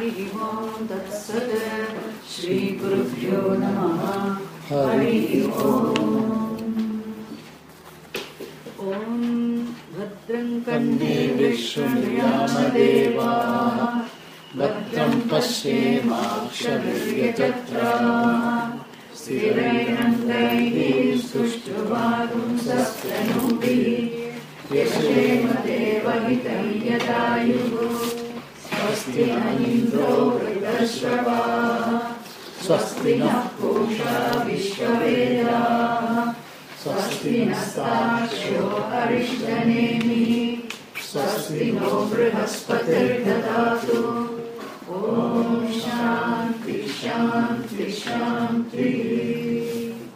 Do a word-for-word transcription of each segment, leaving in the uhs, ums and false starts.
Harihi Om Tat Sat. Shri Gurubhyo Namaha. Harihi Om. Om Bhadram Kande Vishnu Deva. Bhadram Pashyema Aksharavyajatra. Sthirainandaihi Sushtuvarum Sastanubhi. Yashema Devahitam Yadayuhu. Swasti na Indro Vridashava. Swasti na Pusha Vishwaveda. Swasti na Stakshyo Arishanemi. Swasti no Brihaspati Dadatu. Om Shanti Shanti Shanti.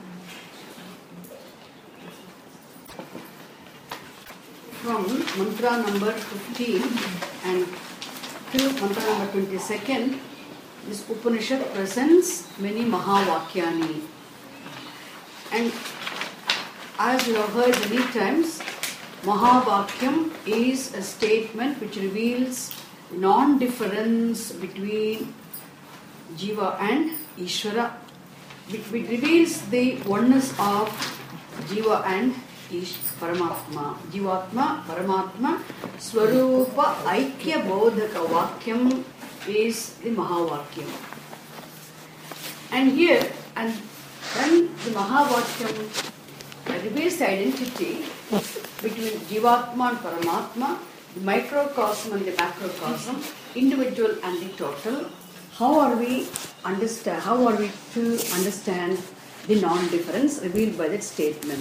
From mantra number fifteen and till mantra number twenty-second, this Upanishad presents many Mahavakyani. And as you have heard many times, Mahavakyam is a statement which reveals non-difference between Jiva and Ishvara. It, it reveals the oneness of Jiva and Ish, Paramatma. Jivatma, Paramatma, Swarupa, Aikya Bodhaka Vakyam is the Mahavakyam. And here, and when the Mahavakyam reveals the identity between Jivatma and Paramatma, the microcosm and the macrocosm, individual and the total, how are we understand? How are we to understand the non-difference revealed by that statement?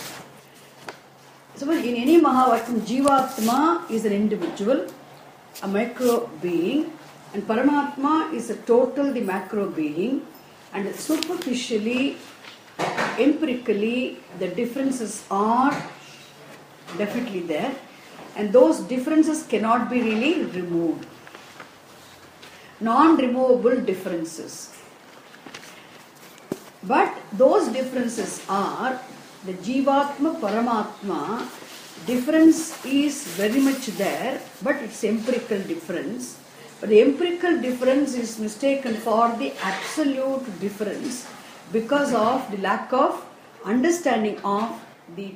So, in any Mahavakyam, Jivatma is an individual, a micro being, and Paramatma is a total, the macro being, and superficially, empirically, the differences are definitely there, and those differences cannot be really removed. Non-removable differences. But those differences are the Jivatma, Paramatma, difference is very much there, but it's empirical difference. But the empirical difference is mistaken for the absolute difference because of the lack of understanding of the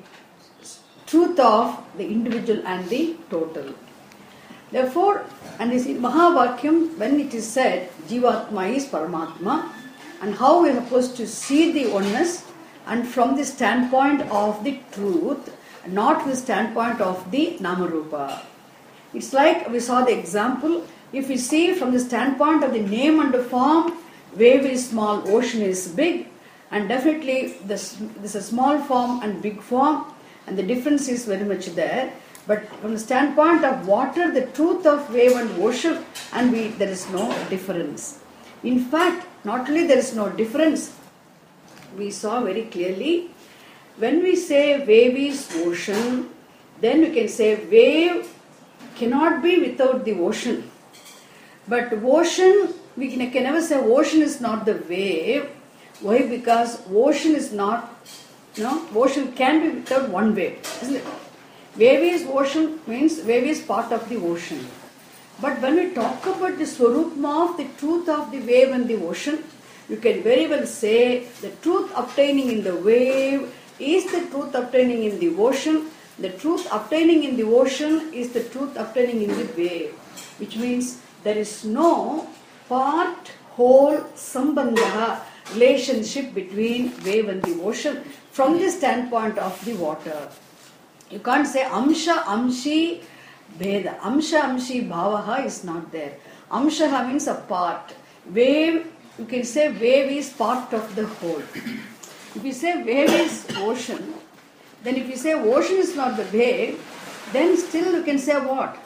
truth of the individual and the total. Therefore, and this in Mahavakyam, when it is said Jivatma is Paramatma, and how we are supposed to see the oneness, and from the standpoint of the truth, not the standpoint of the Namarupa. It's like we saw the example, if we see from the standpoint of the name and the form, wave is small, ocean is big, and definitely this, this is a small form and big form, and the difference is very much there. But from the standpoint of water, the truth of wave and ocean, and we, there is no difference. In fact, not only there is no difference, we saw very clearly, when we say wave is ocean, then we can say wave cannot be without the ocean. But ocean, we can, can never say ocean is not the wave. Why? Because ocean is not, no, ocean can be without one wave, isn't it? Wave is ocean means wave is part of the ocean. But when we talk about the Swarupma of the truth of the wave and the ocean, you can very well say the truth obtaining in the wave is the truth obtaining in the ocean. The truth obtaining in the ocean is the truth obtaining in the wave. Which means there is no part, whole, sambandha, relationship between wave and the ocean from the standpoint of the water. You can't say amsha, amshi, bheda. Amsha, amshi, bhavaha is not there. Amshaha means a part. Wave, you can say wave is part of the whole. If you say wave is ocean, then if you say ocean is not the wave, then still you can say what?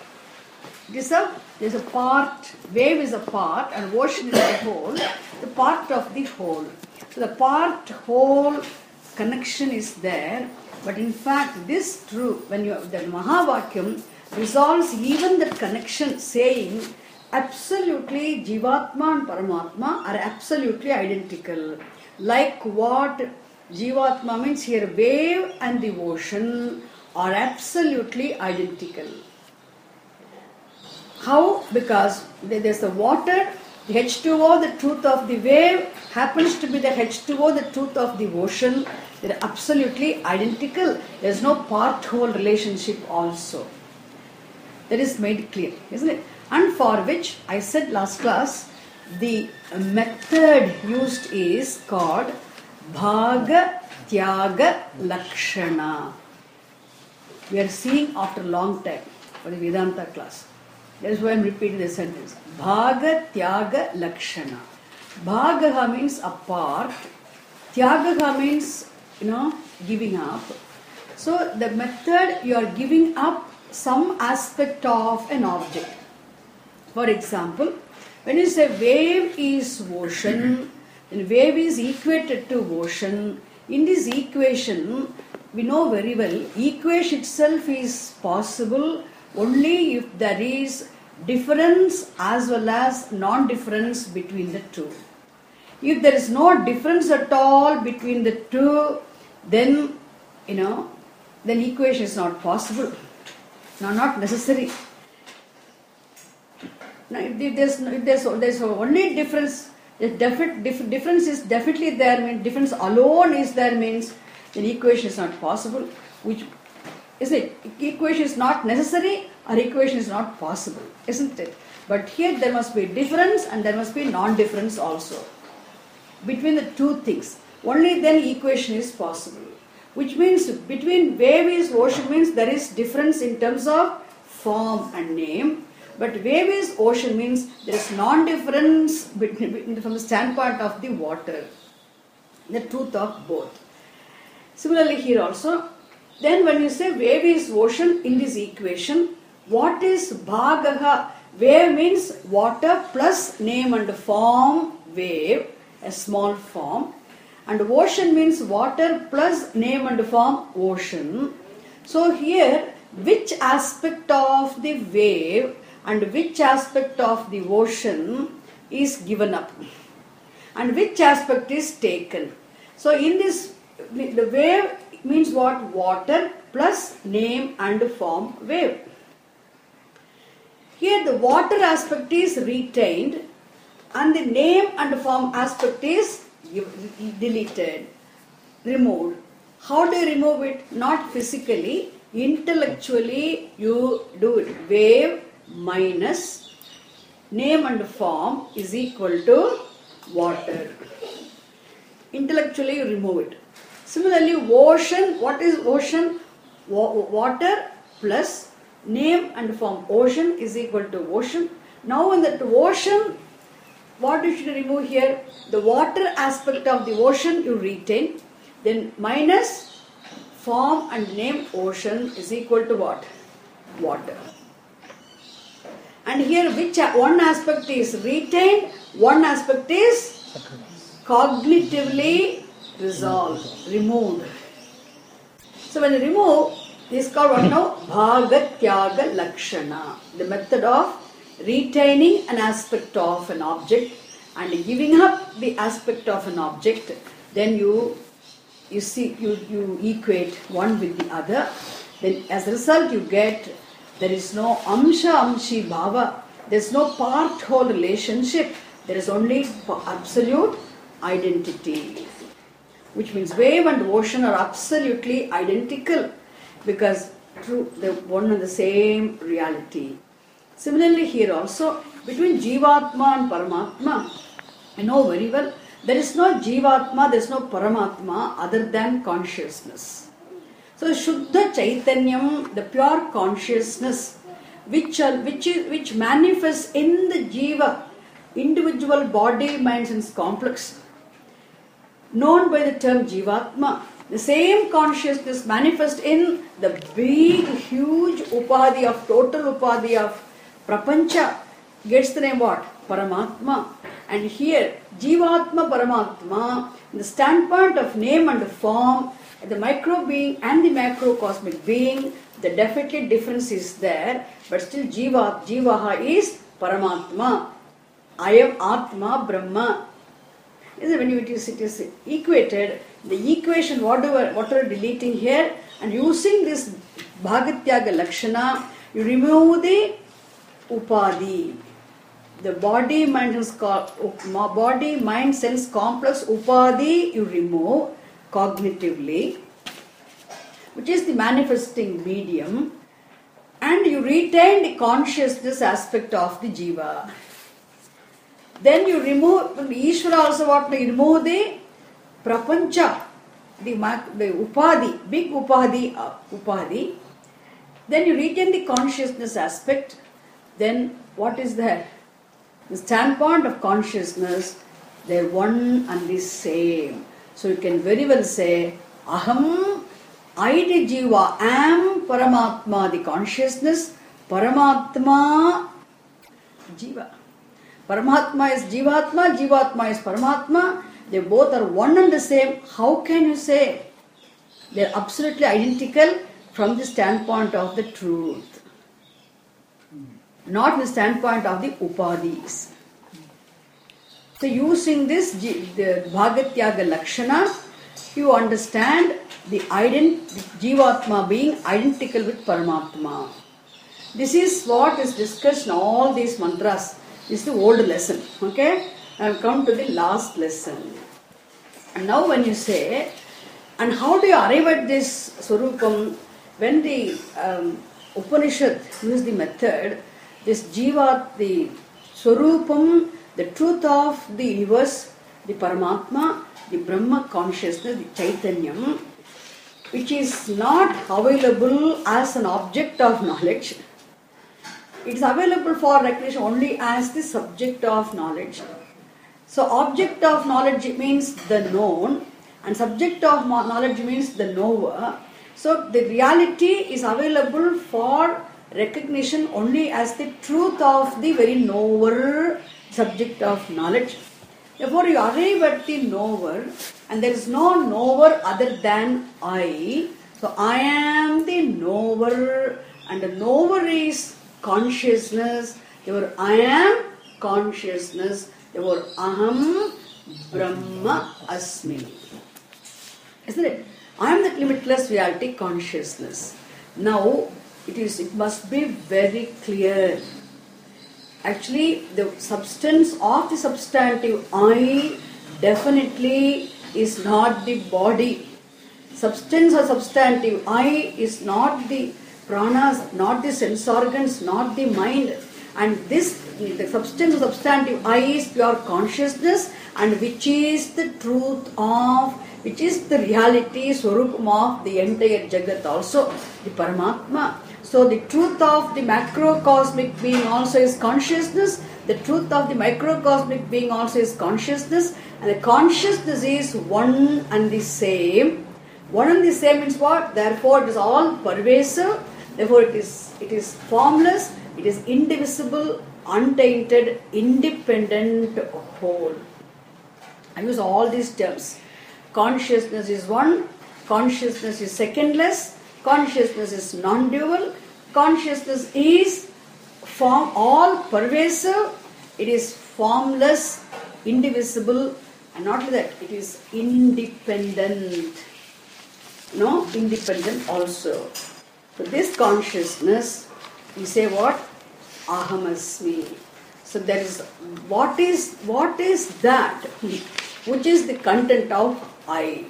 It is a, there's a part, wave is a part and ocean is the whole, the part of the whole. So the part, whole connection is there, but in fact this true, when you the Mahavakyam resolves even that connection, saying absolutely Jivatma and Paramatma are absolutely identical. Like what Jivatma means here, wave and the ocean are absolutely identical. How? Because there's the water, the H two O, the truth of the wave, happens to be the H two O, the truth of the ocean. They're absolutely identical. There's no part-whole relationship also. That is made clear, isn't it? And for which, I said last class, the method used is called Bhaga Tyaga Lakshana. We are seeing after a long time for the Vedanta class. That is why I am repeating the sentence. Bhaga Tyaga Lakshana. Bhagaha means a part. Tyagaha means, you know, giving up. So the method, you are giving up some aspect of an object. For example, when you say wave is ocean, then wave is equated to ocean. In this equation, we know very well, equation itself is possible only if there is difference as well as non-difference between the two. If there is no difference at all between the two, then, you know, then equation is not possible. No, not necessary. Now, if there's, if there's, there's only difference, the defi- dif- difference is definitely there, means difference alone is there, means then equation is not possible. Which is it? Equation is not necessary or equation is not possible, isn't it? But here there must be difference and there must be non-difference also between the two things. Only then equation is possible. Which means between wave is ocean means there is difference in terms of form and name. But wave is ocean means there is non-difference between, from the standpoint of the water. The truth of both. Similarly here also, then when you say wave is ocean in this equation, what is bhagaha? Wave means water plus name and form wave, a small form. And ocean means water plus name and form ocean. So here, which aspect of the wave and which aspect of the ocean is given up? And which aspect is taken? So in this, the wave means what? Water plus name and form wave. Here the water aspect is retained and the name and form aspect is deleted, removed. How do you remove it? Not physically, intellectually you do it. Wave minus name and form is equal to water. Intellectually you remove it. Similarly, ocean, what is ocean? Water plus name and form ocean is equal to ocean. Now in that ocean, what you should remove here? The water aspect of the ocean you retain. Then minus form and name ocean is equal to what? Water. And here which one aspect is retained, one aspect is cognitively resolved, removed. So when you remove, this is called what now? Bhaga Tyaga Lakshana. The method of retaining an aspect of an object and giving up the aspect of an object, then you you see you, you equate one with the other. Then as a result you get there is no amsha amshi bhava, there is no part whole relationship, there is only absolute identity. Which means wave and ocean are absolutely identical because true the one and the same reality. Similarly here also, between Jivatma and Paramatma, I know very well, there is no Jivatma, there is no Paramatma other than consciousness. So Shuddha Chaitanyam, the pure consciousness, which, are, which, is, which manifests in the Jiva, individual body, mind, sense complex, known by the term Jivatma. The same consciousness manifests in the big, huge upadhi of, total upadhi of Prapancha, gets the name what? Paramatma. And here, Jivatma Paramatma, in the standpoint of name and form, the micro being and the macrocosmic being, the definitely difference is there, but still Jiva, Jivaha is Paramatma. I am Atma Brahma. When it is, it is equated, the equation, whatever, whatever deleting here, and using this Bhagatyaga Lakshana, you remove the Upadi. The body, mind, sense, body, mind, sense complex Upadi you remove cognitively, which is the manifesting medium, and you retain the consciousness aspect of the Jiva. Then you remove, Ishvara also what? You remove the Prapancha, the, the Upadi, big Upadi, uh, Upadi. Then you retain the consciousness aspect. Then what is there? The standpoint of consciousness, they're one and the same. So you can very well say, Aham, I the Jiva, am Paramatma, the consciousness, Paramatma, Jiva. Paramatma is Jivatma, Jivatma is Paramatma. They both are one and the same. How can you say? They are absolutely identical from the standpoint of the truth, not the standpoint of the Upadis. So using this the Bhagatyaga Lakshana, you understand the ident- Jivatma being identical with Paramatma. This is what is discussed in all these mantras. This is the old lesson. Okay? I have come to the last lesson. And now when you say, and how do you arrive at this Swarupam? When the um, Upanishad uses the method, this Jiva, the Swarupam, the truth of the universe, the Paramatma, the Brahma consciousness, the Chaitanyam, which is not available as an object of knowledge. It is available for recognition only as the subject of knowledge. So object of knowledge means the known, and subject of knowledge means the knower. So the reality is available for recognition only as the truth of the very knower, subject of knowledge. Therefore you arrive at the knower, and there is no knower other than I. So I am the knower, and the knower is consciousness. Therefore I am consciousness. Therefore Aham Brahma Asmi. Isn't it? I am that limitless reality consciousness. Now it is. It must be very clear. Actually, the substance of the substantive I definitely is not the body. Substance or substantive I is not the pranas, not the sense organs, not the mind. And this, the substance or substantive I is pure consciousness, and which is the truth of, which is the reality, Swarupam of the entire Jagat also, the Paramatma. So the truth of the macrocosmic being also is consciousness, the truth of the microcosmic being also is consciousness, and the consciousness is one and the same. One and the same means what? Therefore it is all pervasive, therefore it is, it is formless, it is indivisible, untainted, independent whole. I use all these terms. Consciousness is one, consciousness is secondless, consciousness is non-dual, consciousness is form all pervasive, it is formless, indivisible, and not only that, it is independent. No, independent also. So this consciousness, we say what? Ahamasmi. So there is, what is, what is that? Which is the content of I.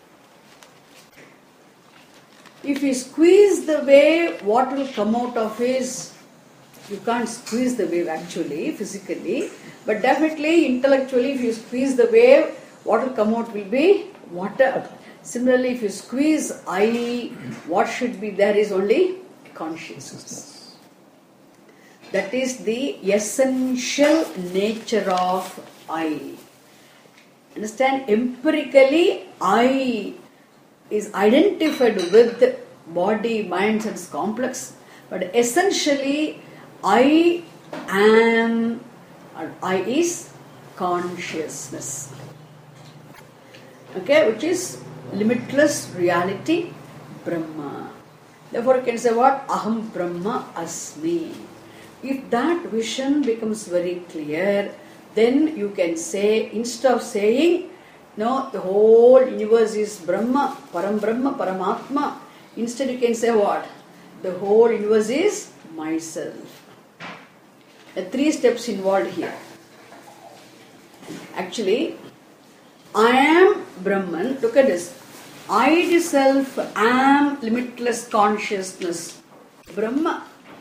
If you squeeze the wave, what will come out of is, you can't squeeze the wave actually, physically, but definitely intellectually, if you squeeze the wave, what will come out will be water. Similarly, if you squeeze I, what should be there is only consciousness. That is the essential nature of I. Understand? Empirically, I is identified with body, mind, sense complex, but essentially, I am, or I is consciousness. Okay, which is limitless reality, Brahma. Therefore, you can say what? Aham Brahma Asmi. If that vision becomes very clear, then you can say, instead of saying, no, the whole universe is Brahma, Param Brahma, Paramatma, instead you can say what? The whole universe is myself. The three steps involved here. Actually, I am Brahman. Look at this. I itself am limitless consciousness. Brahma.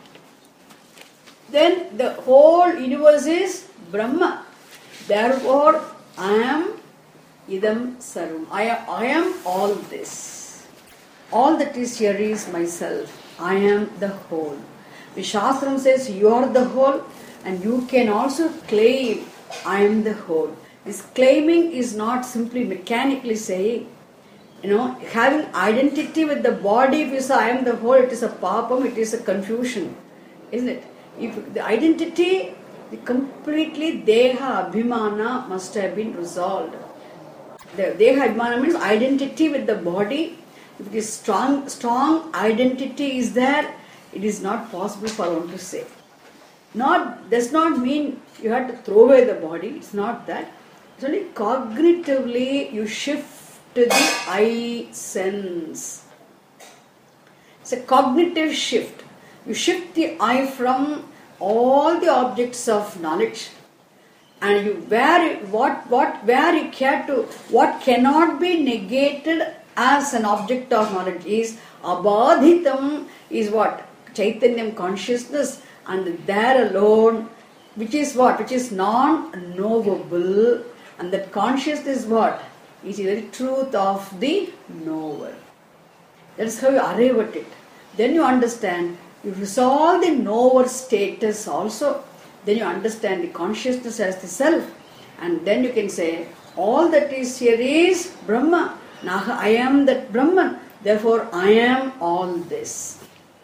Then the whole universe is Brahma. Therefore, I am idam sarvam. I am, I am all this. All that is here is myself. I am the whole. The Shastram says you are the whole, and you can also claim I am the whole. This claiming is not simply mechanically saying, you know, having identity with the body. If you say I am the whole, it is a papam, it is a confusion, isn't it? If the identity, the completely deha abhimana must have been resolved. The deha abhimana means identity with the body. If it is strong, strong identity is there, it is not possible for one to say. Not does not mean you have to throw away the body. It's not that. It's only cognitively you shift to the I sense. It's a cognitive shift. You shift the I from all the objects of knowledge, and you where what what where you care to what cannot be negated as an object of knowledge is abadhitam, is what? Chaitanyam, consciousness, and there alone, which is what? Which is non-knowable, and that consciousness is what? Is the very truth of the knower. That is how you arrive at it. Then you understand, you resolve the knower status also, then you understand the consciousness as the self, and then you can say, all that is here is Brahma. Now I am that Brahman, therefore I am all this.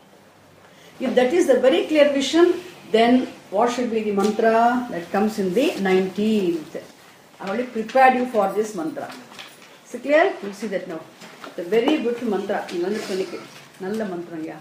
If that is the very clear vision, then what should be the mantra that comes in the nineteenth? I already prepared you for this mantra. Is it clear? You see that now. The very good mantra. Nalla mantra, yeah.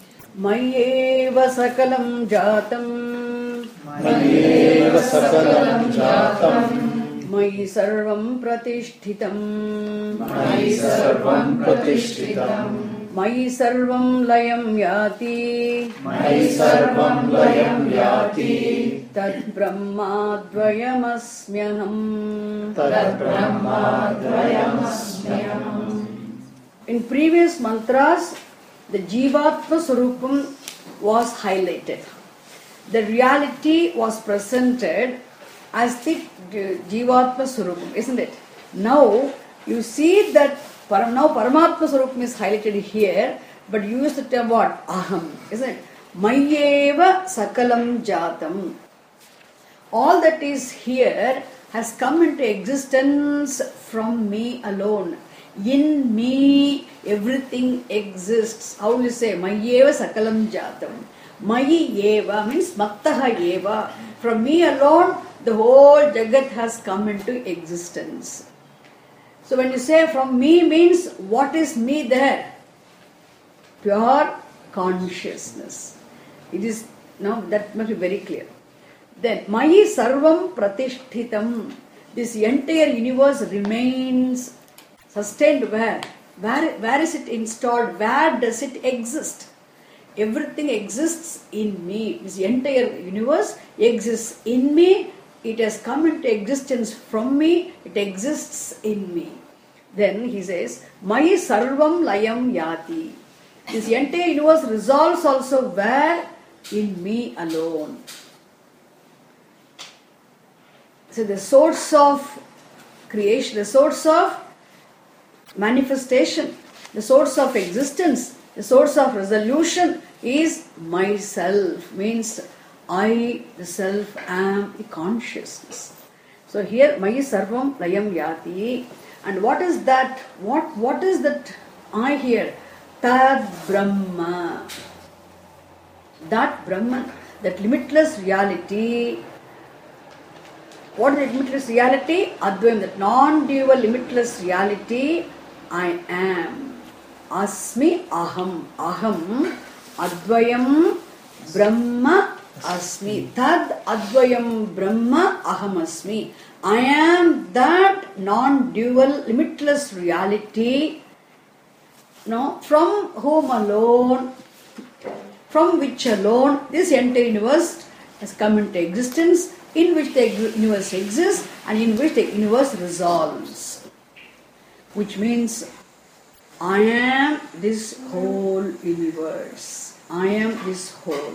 Mayeva sakalam jatam. Mayeva sakalam jatam. Mayi sarvam pratishtitam. Mayi sarvam pratishtitam. Mayi sarvam layam yati. Mayi sarvam layam yati. Tad brahma dvayamasmyaham. Tad brahma dvayamasmyaham. In previous mantras, the Jivatma Swarupam was highlighted. The reality was presented as the Jivatma Swarupam, isn't it? Now, you see that now Paramatma Swarupam is highlighted here, but you use the term what? Aham, isn't it? Mayeva sakalam jatam. All that is here has come into existence from me alone. In me, everything exists. How will you say? Mayeva sakalam jatam. Mayi eva means mattaha eva. From me alone, the whole Jagat has come into existence. So when you say from me means, what is me there? Pure consciousness. It is, now that must be very clear. Then, Mayi sarvam pratishtitam. This entire universe remains sustained where? Where, where is it installed? Where does it exist? Everything exists in me. This entire universe exists in me. It has come into existence from me. It exists in me. Then he says, Mayi sarvam layam yati. This entire universe resolves also where? In me alone. So the source of creation, the source of manifestation, the source of existence, the source of resolution is myself. Means I, the self, am the consciousness. So here, Mayi sarvam layam yati. And what is that? What What is that I here? Tad Brahma. That Brahman, that limitless reality. What is that limitless reality? Advayam, that non-dual limitless reality. I am. Asmi aham. Aham advayam Brahma asmi. Tad advayam Brahma aham asmi. I am that non-dual limitless reality, no, from whom alone, from which alone this entire universe has come into existence, in which the universe exists and in which the universe resolves. Which means, I am this whole universe. I am this whole.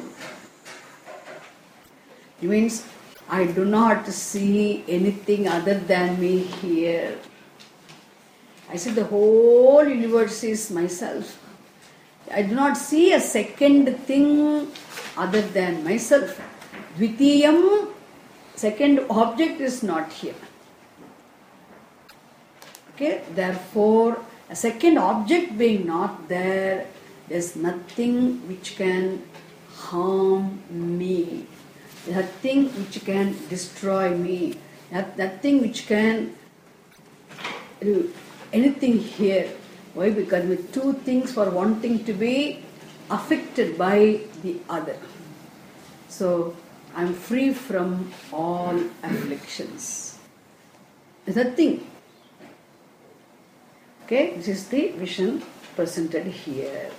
It means, I do not see anything other than me here. I see the whole universe is myself. I do not see a second thing other than myself. Dvitiyam, second object is not here. Okay, therefore, a second object being not there, there is nothing which can harm me. Nothing which can destroy me. Nothing which can do anything here. Why? Because with two things for one thing to be affected by the other. So, I am free from all afflictions. Nothing. Okay, this is the vision presented here.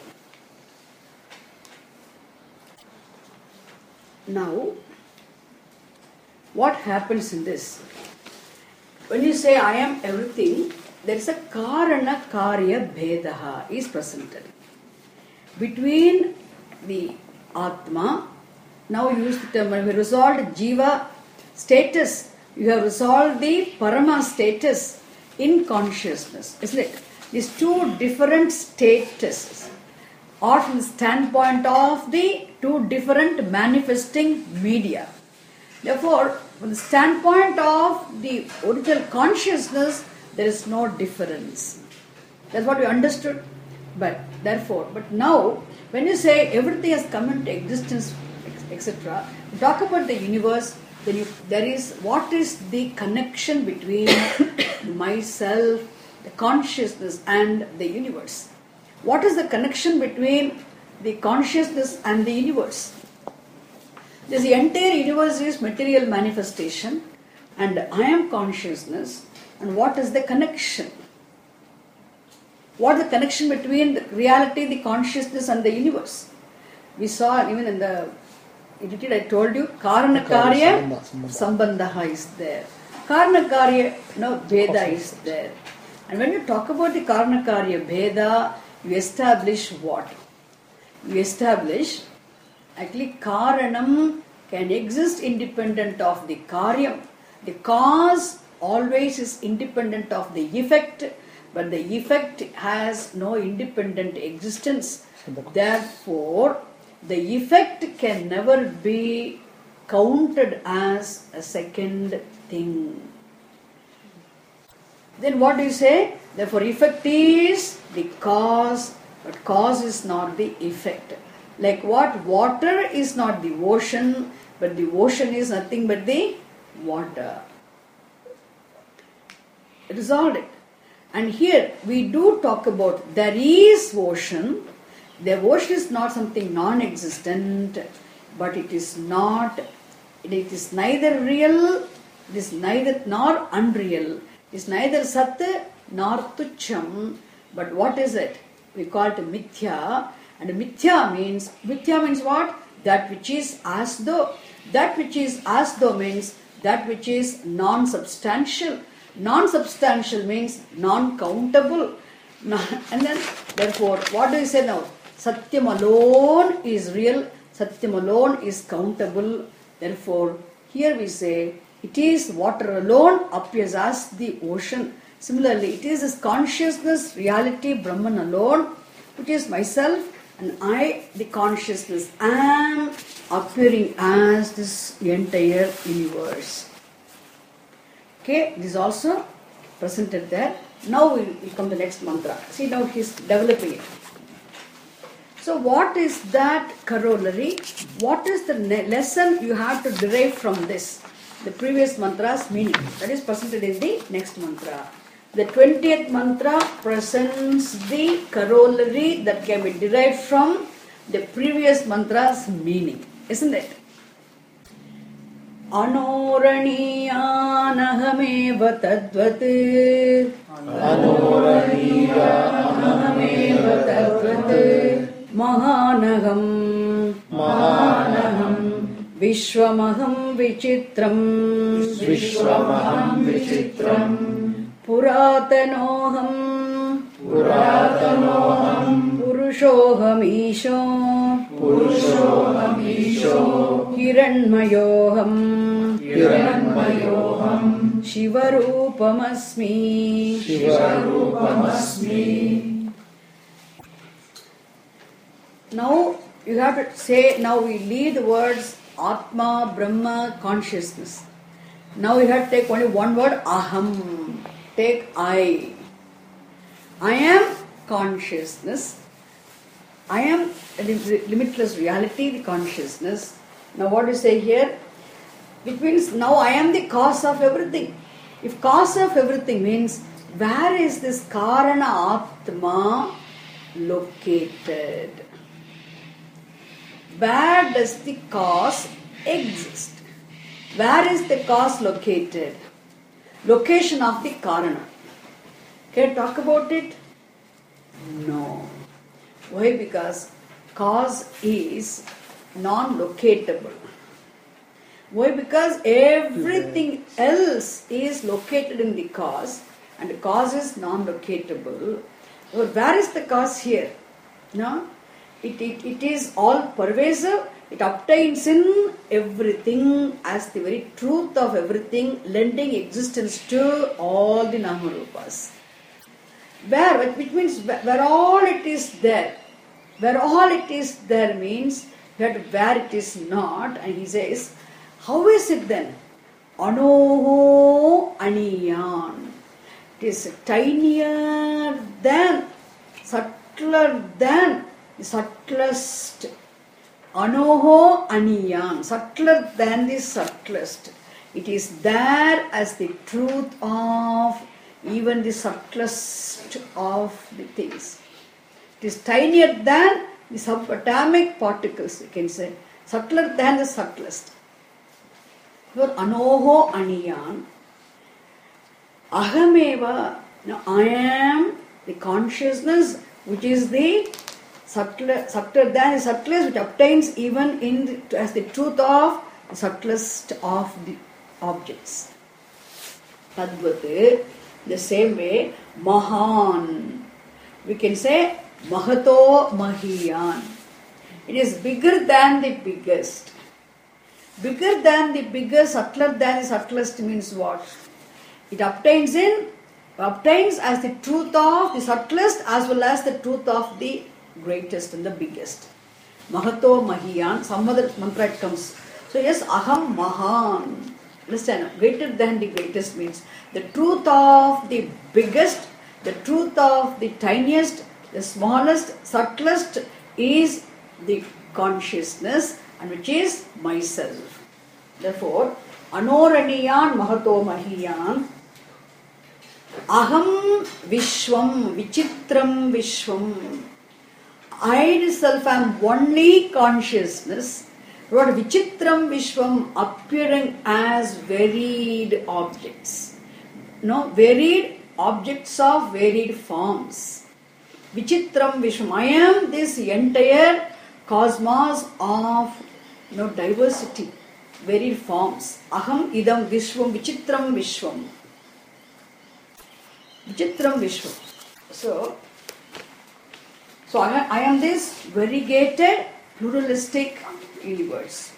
Now, what happens in this? When you say I am everything, there is a karana karya bhedaha is presented. Between the Atma, now you use the term, when we resolved Jiva status, you have resolved the Parama status in consciousness, isn't it? These two different statuses are from the standpoint of the two different manifesting media. Therefore, from the standpoint of the original consciousness, there is no difference. That's what we understood. But therefore, but now, when you say everything has come into existence, et cetera, you talk about the universe, then you, there is, what is the connection between myself, the consciousness and the universe? What is the connection between the consciousness and the universe? This entire universe is material manifestation and I am consciousness. And what is the connection? What is the connection between the reality, the consciousness and the universe? We saw even in the edited, I told you, Karana Karya Sambandha is there. Karana Karya, you know, Veda is there. And when you talk about the Karana Karya Veda, you establish what? You establish, actually, Karanam can exist independent of the Karyam. The cause always is independent of the effect, but the effect has no independent existence. Therefore, the effect can never be counted as a second thing. Then what do you say? Therefore, effect is the cause, but cause is not the effect. Like what? Water is not the ocean, but the ocean is nothing but the water. Resolved it. And here we do talk about there is ocean. The ocean is not something non-existent, but it is not, it is neither real, it is neither nor unreal. It is neither sat nor tucham, but what is it? We call it mithya. And mithya means, mithya means what? That which is as though. That which is as though means that which is non-substantial. Non-substantial means non-countable. And then, therefore, what do you say now? Satyam alone is real. Satyam alone is countable. Therefore, here we say, it is water alone appears as the ocean. Similarly, it is this consciousness, reality, Brahman alone, which is myself, and I, the consciousness, am appearing as this entire universe. Okay, this is also presented there. Now we will come to the next mantra. See, now he is developing it. So what is that corollary? What is the lesson you have to derive from this? The previous mantra's meaning. That is presented in the next mantra. The twentieth mantra presents the corollary that can be derived from the previous mantra's meaning. Isn't it? Anoraniyanahamaeva tadvat Anoraniyanahamaeva tadvat Mahanaham Mahanaham Vishwamaham Vichitram Vishwamaham Vichitram Puratanoham Puratanoham Purushohamisho Purushohamisho Hiranmayoham Hiranmayoham Shivarupamasmi Shivarupamasmi. Now you have to say, now we leave the words Atma, Brahma, consciousness. Now you have to take only one word, Aham. Take I. I am consciousness. I am a limitless reality, the consciousness. Now what do you say here? Which means now I am the cause of everything. If cause of everything means, where is this Karana Atma located? Where does the cause exist? Where is the cause located? Location of the Karana. Can I talk about it? No. Why? Because cause is non-locatable. Why? Because everything else is located in the cause and the cause is non-locatable. Well, where is the cause here? No? It, it, it is all pervasive. It obtains in everything as the very truth of everything, lending existence to all the Namarupas. Where, which means where all it is there. Where all it is there means that where it is not. And he says, how is it then? Anoho aniyan. It is tinier than, subtler than the subtlest. Anoho aniyan. Subtler than the subtlest. It is there as the truth of even the subtlest of the things. It is tinier than the subatomic particles, you can say. Subtler than the subtlest. For anoho aniyan. Ahameva. Now I am the consciousness which is the subtler, subtler than the subtlest, which obtains even in the, as the truth of the subtlest of the objects. Tadvat. The same way, Mahan. We can say Mahato Mahiyan. It is bigger than the biggest. Bigger than the biggest, subtler than the subtlest means what? It obtains in, obtains as the truth of the subtlest as well as the truth of the greatest and the biggest. Mahato Mahiyan. Some other mantra it comes. So yes, Aham Mahan. Understand? Greater than the greatest means the truth of the biggest, the truth of the tiniest, the smallest, subtlest is the consciousness, and which is myself. Therefore, Anoraniyan Mahato Mahiyan Aham Vishwam Vichitram Vishwam. I itself am only consciousness. What Vichitram Vishwam, appearing as varied objects. No, varied objects of varied forms. Vichitram Vishwam. I am this entire cosmos of you know, diversity, varied forms. Aham idam Vishwam Vichitram Vishwam. Vichitram Vishwam. So, so I, I am this variegated, pluralistic universe.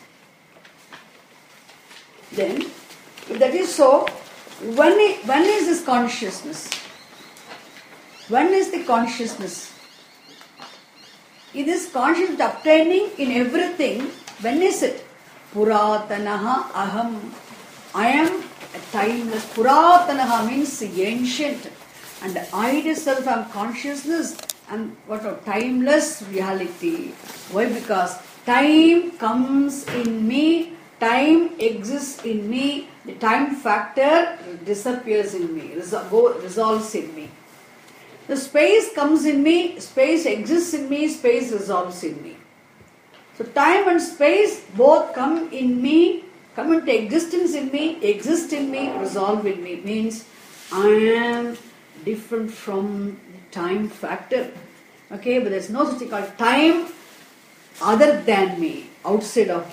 Then, if that is so, when, it, when is this consciousness? When is the consciousness? It is consciousness obtaining in everything. When is it? Puratanaha aham. I am a timeless. Puratanaha means ancient. And I itself am consciousness and what a timeless reality. Why? Because time comes in me, time exists in me, the time factor disappears in me, resolves in me. The space comes in me, space exists in me, space resolves in me. So time and space both come in me, come into existence in me, exist in me, resolve in me. Means I am different from the time factor. Okay, but there is no such thing called time other than me, outside of me.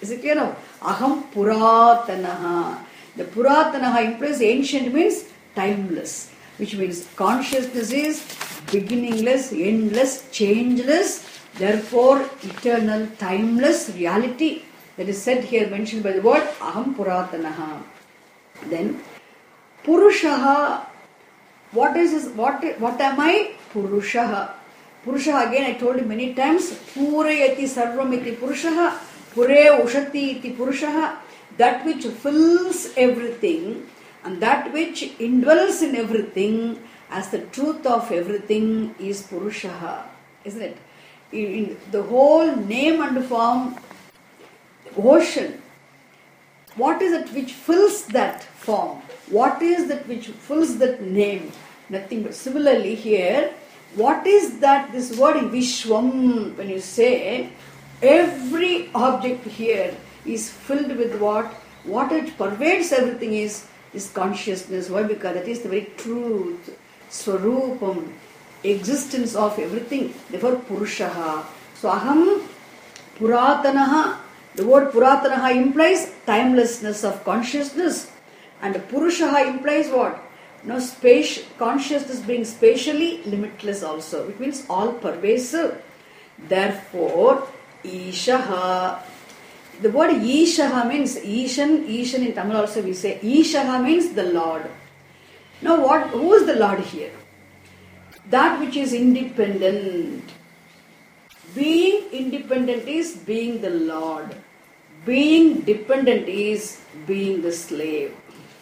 Is it clear now? Aham Puratanaha. The Puratanaha implies ancient means timeless, which means consciousness is beginningless, endless, changeless, therefore eternal, timeless reality. That is said here, mentioned by the word Aham Puratanaha. Then Purushaha. What is this? What, what am I? Purushaha. Purushaha, again I told you many times, Purayati Sarvam iti Purushaha, Pure Ushati iti Purushaha, that which fills everything and that which indwells in everything as the truth of everything is Purushaha. Isn't it? In, in the whole name and form, ocean, what is it which fills that form? What is that which fills that name? Nothing but. Similarly here, what is that, this word Vishwam, when you say, every object here is filled with what? What it pervades everything is, is consciousness. Why? Because that is the very truth, Swarupam, existence of everything. Therefore, Purushaha. So, Aham Puratanaha. The word Puratanaha implies timelessness of consciousness. And Purushaha implies what? No, space, consciousness being spatially limitless also. It means all pervasive. Therefore, Ishaha. The word Ishaha means Ishan. Ishan in Tamil also we say Ishaha means the Lord. Now what? Who is the Lord here? That which is independent. Being independent is being the Lord. Being dependent is being the slave.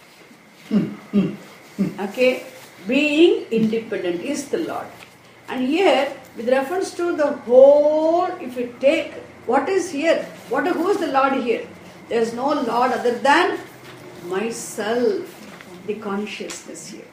Okay, being independent is the Lord. And here, with reference to the whole, if you take, what is here? What? Who is the Lord here? There is no Lord other than myself, the consciousness here.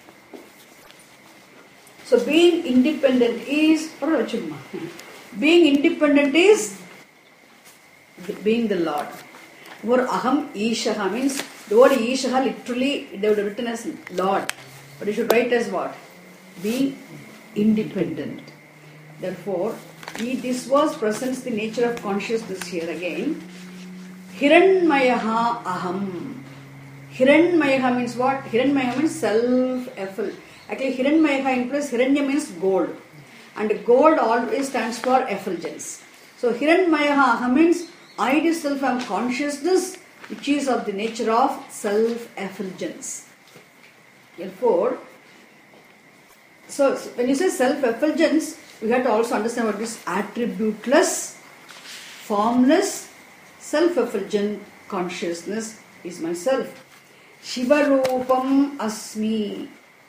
So being independent is, being independent is being the Lord. Word Aham Ishaha means, the word Ishaha literally they would have written as Lord, but you should write as what? Being independent. Therefore, this verse presents the nature of consciousness here again. Hiranmayaha Aham. Hiranmayaha means what? Hiranmayaha means self-efful. Actually, Hiranmayaha implies Hiranya means gold, and gold always stands for effulgence. So, Hiranmayaha Aham means I itself am consciousness, which is of the nature of self-effulgence. Therefore, so when you say self-effulgence, we have to also understand what is attributeless, formless, self-effulgent consciousness is myself. Shivarupam Asmi.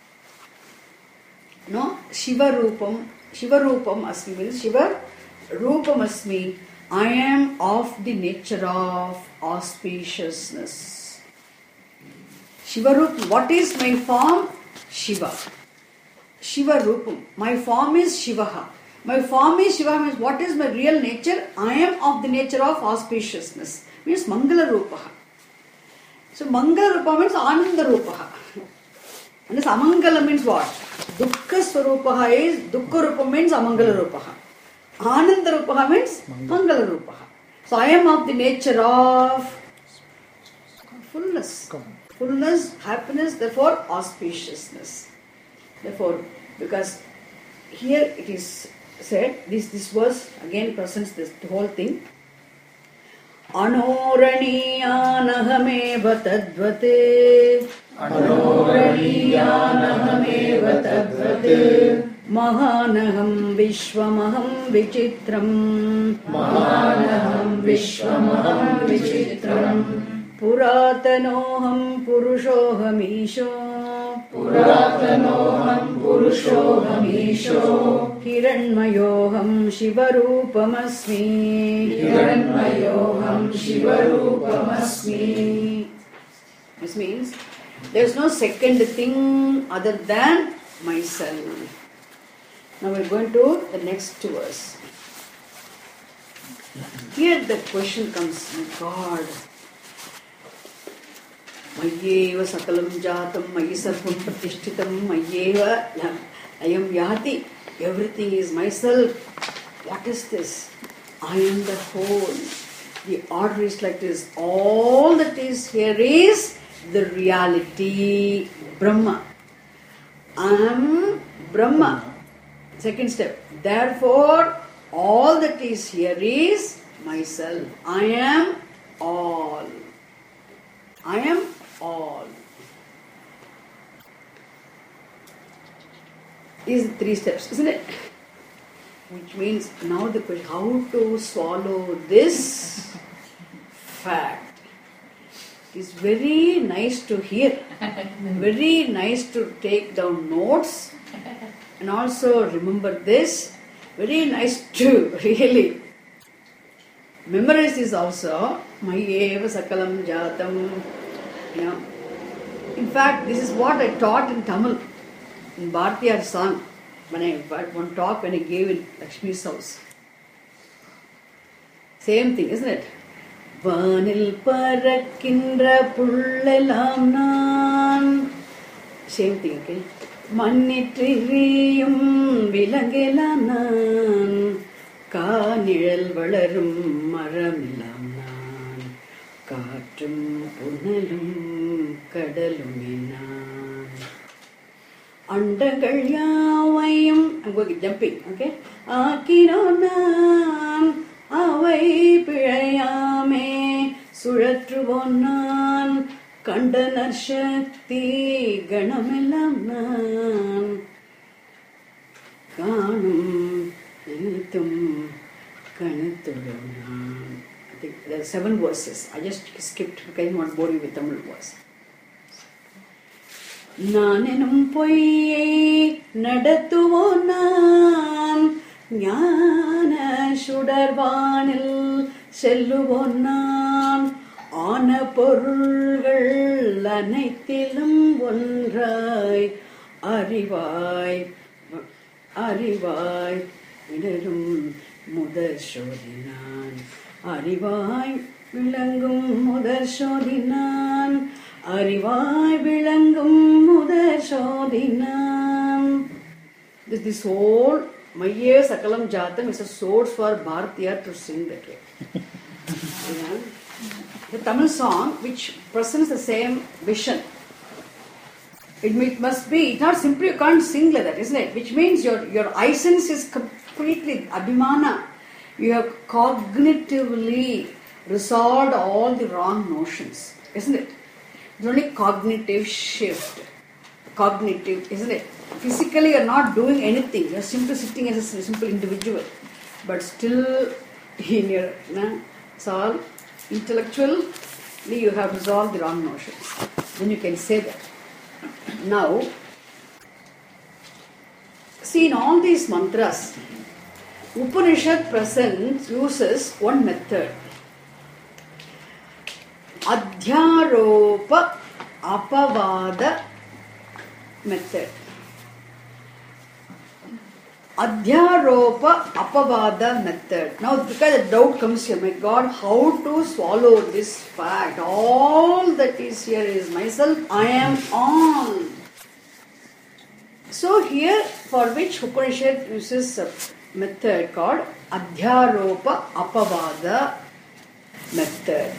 No, Shivarupam. Shivarupam Asmi means Shiva Rupam Asmi. I am of the nature of auspiciousness. Shivarupam. What is my form? Shiva. Shivarupam. My form is Shivaha. My form is Shiva means what is my real nature? I am of the nature of auspiciousness. Means Mangala Rupaha. So Mangala Rupa means Ananda Rupaha. And this Amangala means what? Dukkha Swarupaha is, Dukkha Rupa means Amangala Rupaha. Ananda Rupaha means Mangala Rupaha. So I am of the nature of fullness. Fullness, happiness, therefore auspiciousness. Therefore, because here it is said, this, this verse again presents this the whole thing. Anoraniyanahame tadvate Anoraniyanahame tadvate Mahanaham Vishwamaham Vichitram Mahanaham Vishwamaham Vichitram Puratanoham Purushohamisho Puratanoham Purushohamisho Hiranmayoham Shivarupamasmi Hiranmayoham Shivarupamasmi. This means there is no second thing other than myself. Now we are going to the next verse. Here the question comes, my God, Mayyeva sakalam jatam, Mayyi sarvam pratishtitam, Mayyeva ayam yahati. Everything is myself. What is this? I am the whole. The order is like this. All that is here is the reality, Brahma. I am Brahma. Second step. Therefore, all that is here is myself. I am all. I am all. These are three steps, isn't it? Which means now the question, how to swallow this fact. It's very nice to hear, very nice to take down notes, and also remember this. Very nice to really memorize this also. Mayeva Sakalam Jatam. You know. In fact, this is what I taught in Tamil, in Bhartiyar song. When I one talk when I gave in Lakshmi's house. Same thing, isn't it? Vanil parakindra pullelam nan. Same thing, okay? Mannitriyum vilangelam nan. Kanil valarum maramilam nan. Katrum punalum kadaluminan. அண்டங்கள் யாவையும் I'm going jumping, okay? ஆக்கினோம் நான் அவை பிழையாமே சுழற்றுவோம் நான் கண்டனர் சக்தி கணமெல்லாம் நான் காணும் நினைத்தும் கணத்துடன் நான். I think there are seven verses. I just skipped because I didn't want to bore you with Tamil verse. நான் எனும் பொய்யை நடத்துவோம் நான் ஞான சுடர்வானில் செல்லுவோம் நான் ஆன பொருள்கள் அனைத்திலும் ஒன்றாய் அறிவாய் அறிவாய் விளரும் முதற் சோதினான் அறிவாய் விளங்கும் முதற் சோதினான் அறிவாய் விளங்கும் முதற் சோதினான். This, this whole Mayye Sakalam Jatam is a source for Bharatiya to sing that way. Yeah. The Tamil song which presents the same vision. It, it must be, it's not simply you can't sing like that, isn't it? Which means your, your essence is completely abhimana. You have cognitively resolved all the wrong notions, isn't it? It's only cognitive shift. Cognitive, isn't it? Physically you're not doing anything. You're simply sitting as a simple individual. But still in your, nah, it's all intellectually you have resolved the wrong notions. Then you can say that. Now, see in all these mantras, Upanishad presents, uses one method. Adhyaropa apavada method. Adhyaropa apavada method. Now because the doubt comes here, my God, how to swallow this fact? All that is here is myself, I am all. So here, for which Upanishad uses a method called Adhyaropa apavada method.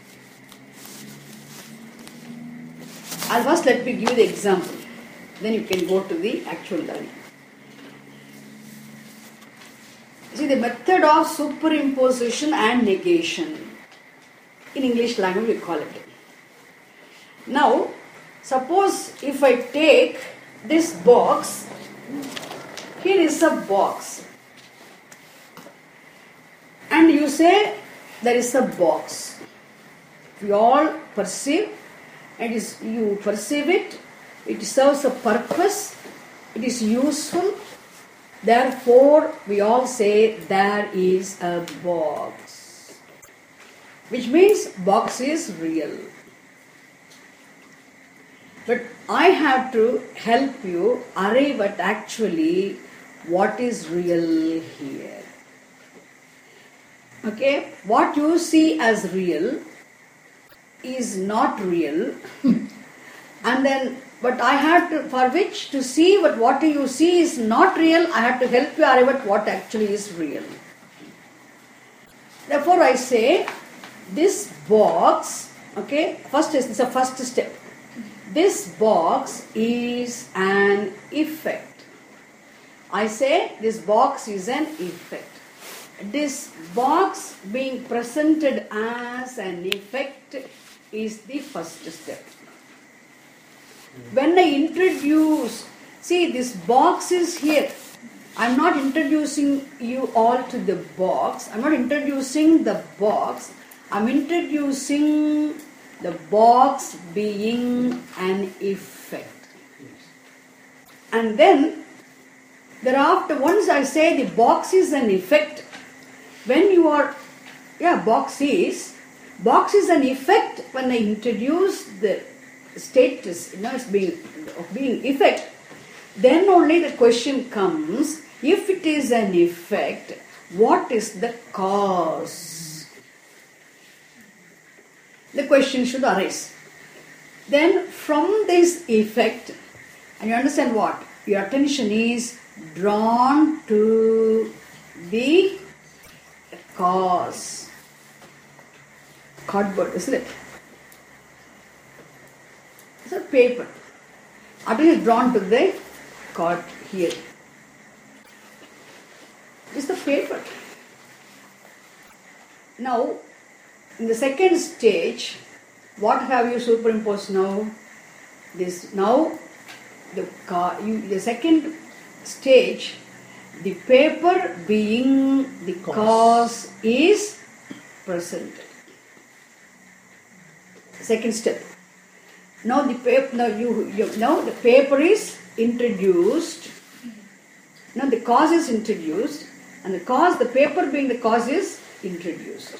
I'll first let me give you the example. Then you can go to the actual learning. See, the method of superimposition and negation. In English language we call it. Now, suppose if I take this box, here is a box. And you say there is a box. We all perceive, and is you perceive it, it serves a purpose, it is useful. Therefore, we all say there is a box. Which means box is real. But I have to help you arrive at actually what is real here. Okay? What you see as real is not real. And then, but I have to, for which to see what, what you see is not real, I have to help you arrive at what actually is real. Therefore I say, this box, okay, first is this is a first step. This box is an effect. I say this box is an effect. This box being presented as an effect is the first step. When I introduce, see this box is here. I'm not introducing you all to the box. I'm not introducing the box. I'm introducing the box being an effect. And then, thereafter, once I say the box is an effect, when you are, yeah, box is, box is an effect when I introduce the status, you know, it's being, of being effect, then only the question comes, if it is an effect, what is the cause? The question should arise. Then from this effect, and you understand what? Your attention is drawn to the cause. Cardboard, isn't it? It's a paper. Attention is drawn to the card here. It's the paper. Now, in the second stage, what have you superimposed now? This now, the car. You, the second stage, the paper being the cause, cause is presented. Second step. Now the paper. Now you, you. Now the paper is introduced. Now the cause is introduced, and the cause, the paper being the cause, is introduced.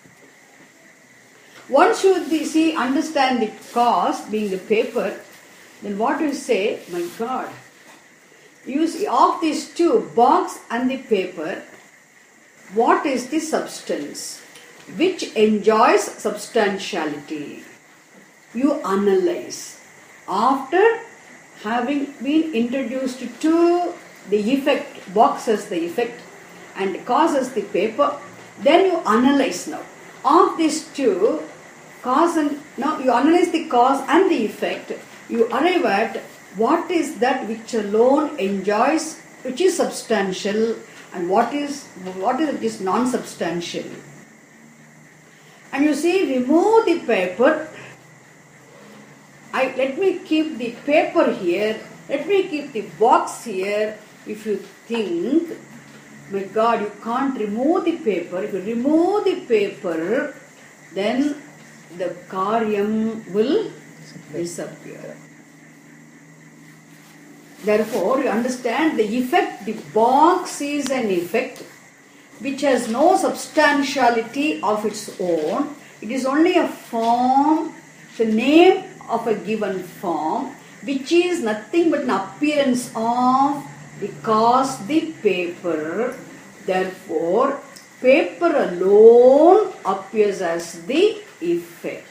Once you see, understand the cause being the paper, then what do you say? My God, you see, of these two, box and the paper, what is the substance which enjoys substantiality? You analyze. After having been introduced to the effect, box as the effect and cause as the paper, then you analyze now. Of these two, cause and, now you analyze the cause and the effect, you arrive at what is that which alone enjoys, which is substantial, and what is what is it is non-substantial. And you see, remove the paper. I, let me keep the paper here. Let me keep the box here. If you think, my God, you can't remove the paper. If you remove the paper, then the karyam will disappear. Therefore, you understand the effect, the box is an effect which has no substantiality of its own. It is only a form, the name of a given form, which is nothing but an appearance of the cause, the paper. Therefore, paper alone appears as the effect.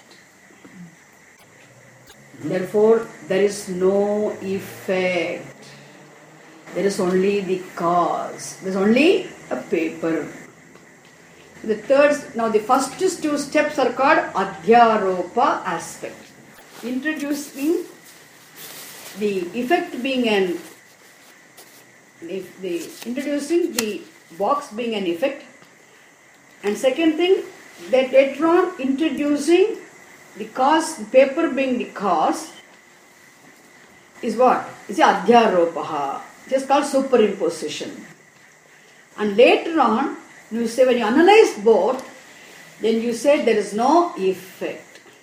Therefore, there is no effect. There is only the cause. There is only a paper. The third, now the first two steps are called adhyaropa aspect. Introducing the effect being an, if the introducing the box being an effect, and second thing, that later on introducing the cause, the paper being the cause, is what? It's adhyaropaha. It is called superimposition. And later on, you say when you analyze both, then you say there is no effect.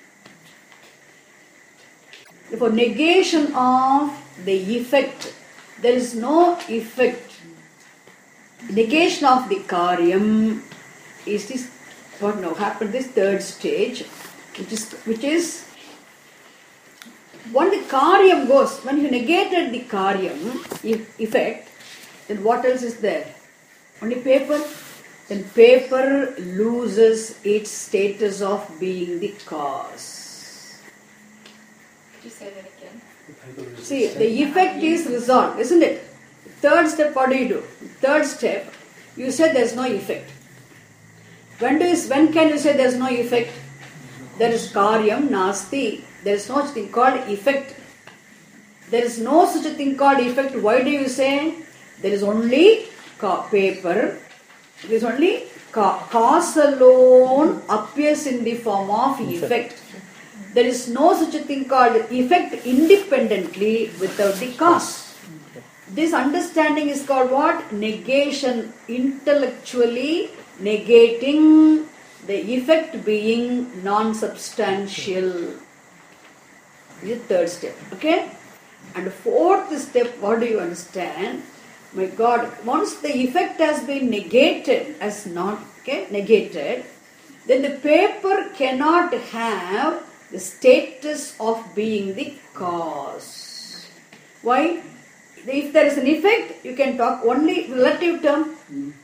Therefore, negation of the effect, there is no effect. Negation of the karyam is this, what now happened, this third stage, which is, which is when the karyam goes, when you negated the karyam effect, then what else is there? Only paper. Then paper loses its status of being the cause. Could you say that again? See, the effect is resolved, isn't it? Third step, what do you do? Third step, you said there is no effect. When do you, when can you say there is no effect? There is karyam, nasti. There is no such thing called effect. There is no such a thing called effect. Why do you say? There is only ca- paper. There is only ca- cause alone appears in the form of effect. There is no such a thing called effect independently without the cause. This understanding is called what? Negation. Intellectually negating the effect being non-substantial. This is the third step. Okay? And the fourth step, what do you understand? My God, once the effect has been negated as not, okay, negated, then the paper cannot have the status of being the cause. Why? If there is an effect, you can talk only relative term.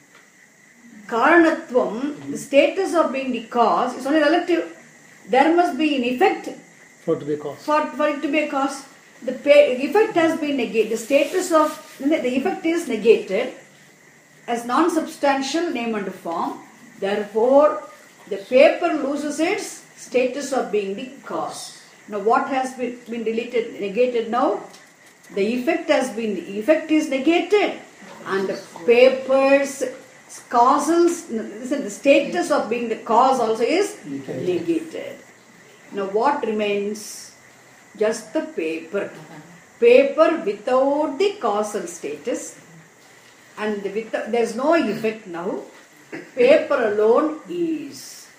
Karanatvam, the status of being the cause is only relative. There must be an effect For to be a cause. for, for it to be a cause. The pa- effect has been negated. The status of the effect is negated as non-substantial name and form. Therefore, the paper loses its status of being the cause. Now, what has been, been deleted, negated now? The effect has been, the effect is negated, and the paper's causals, listen, the status of being the cause also is negated. Now, what remains? Just the paper. Paper without the causal status, and with the, there is no effect now. Paper alone is.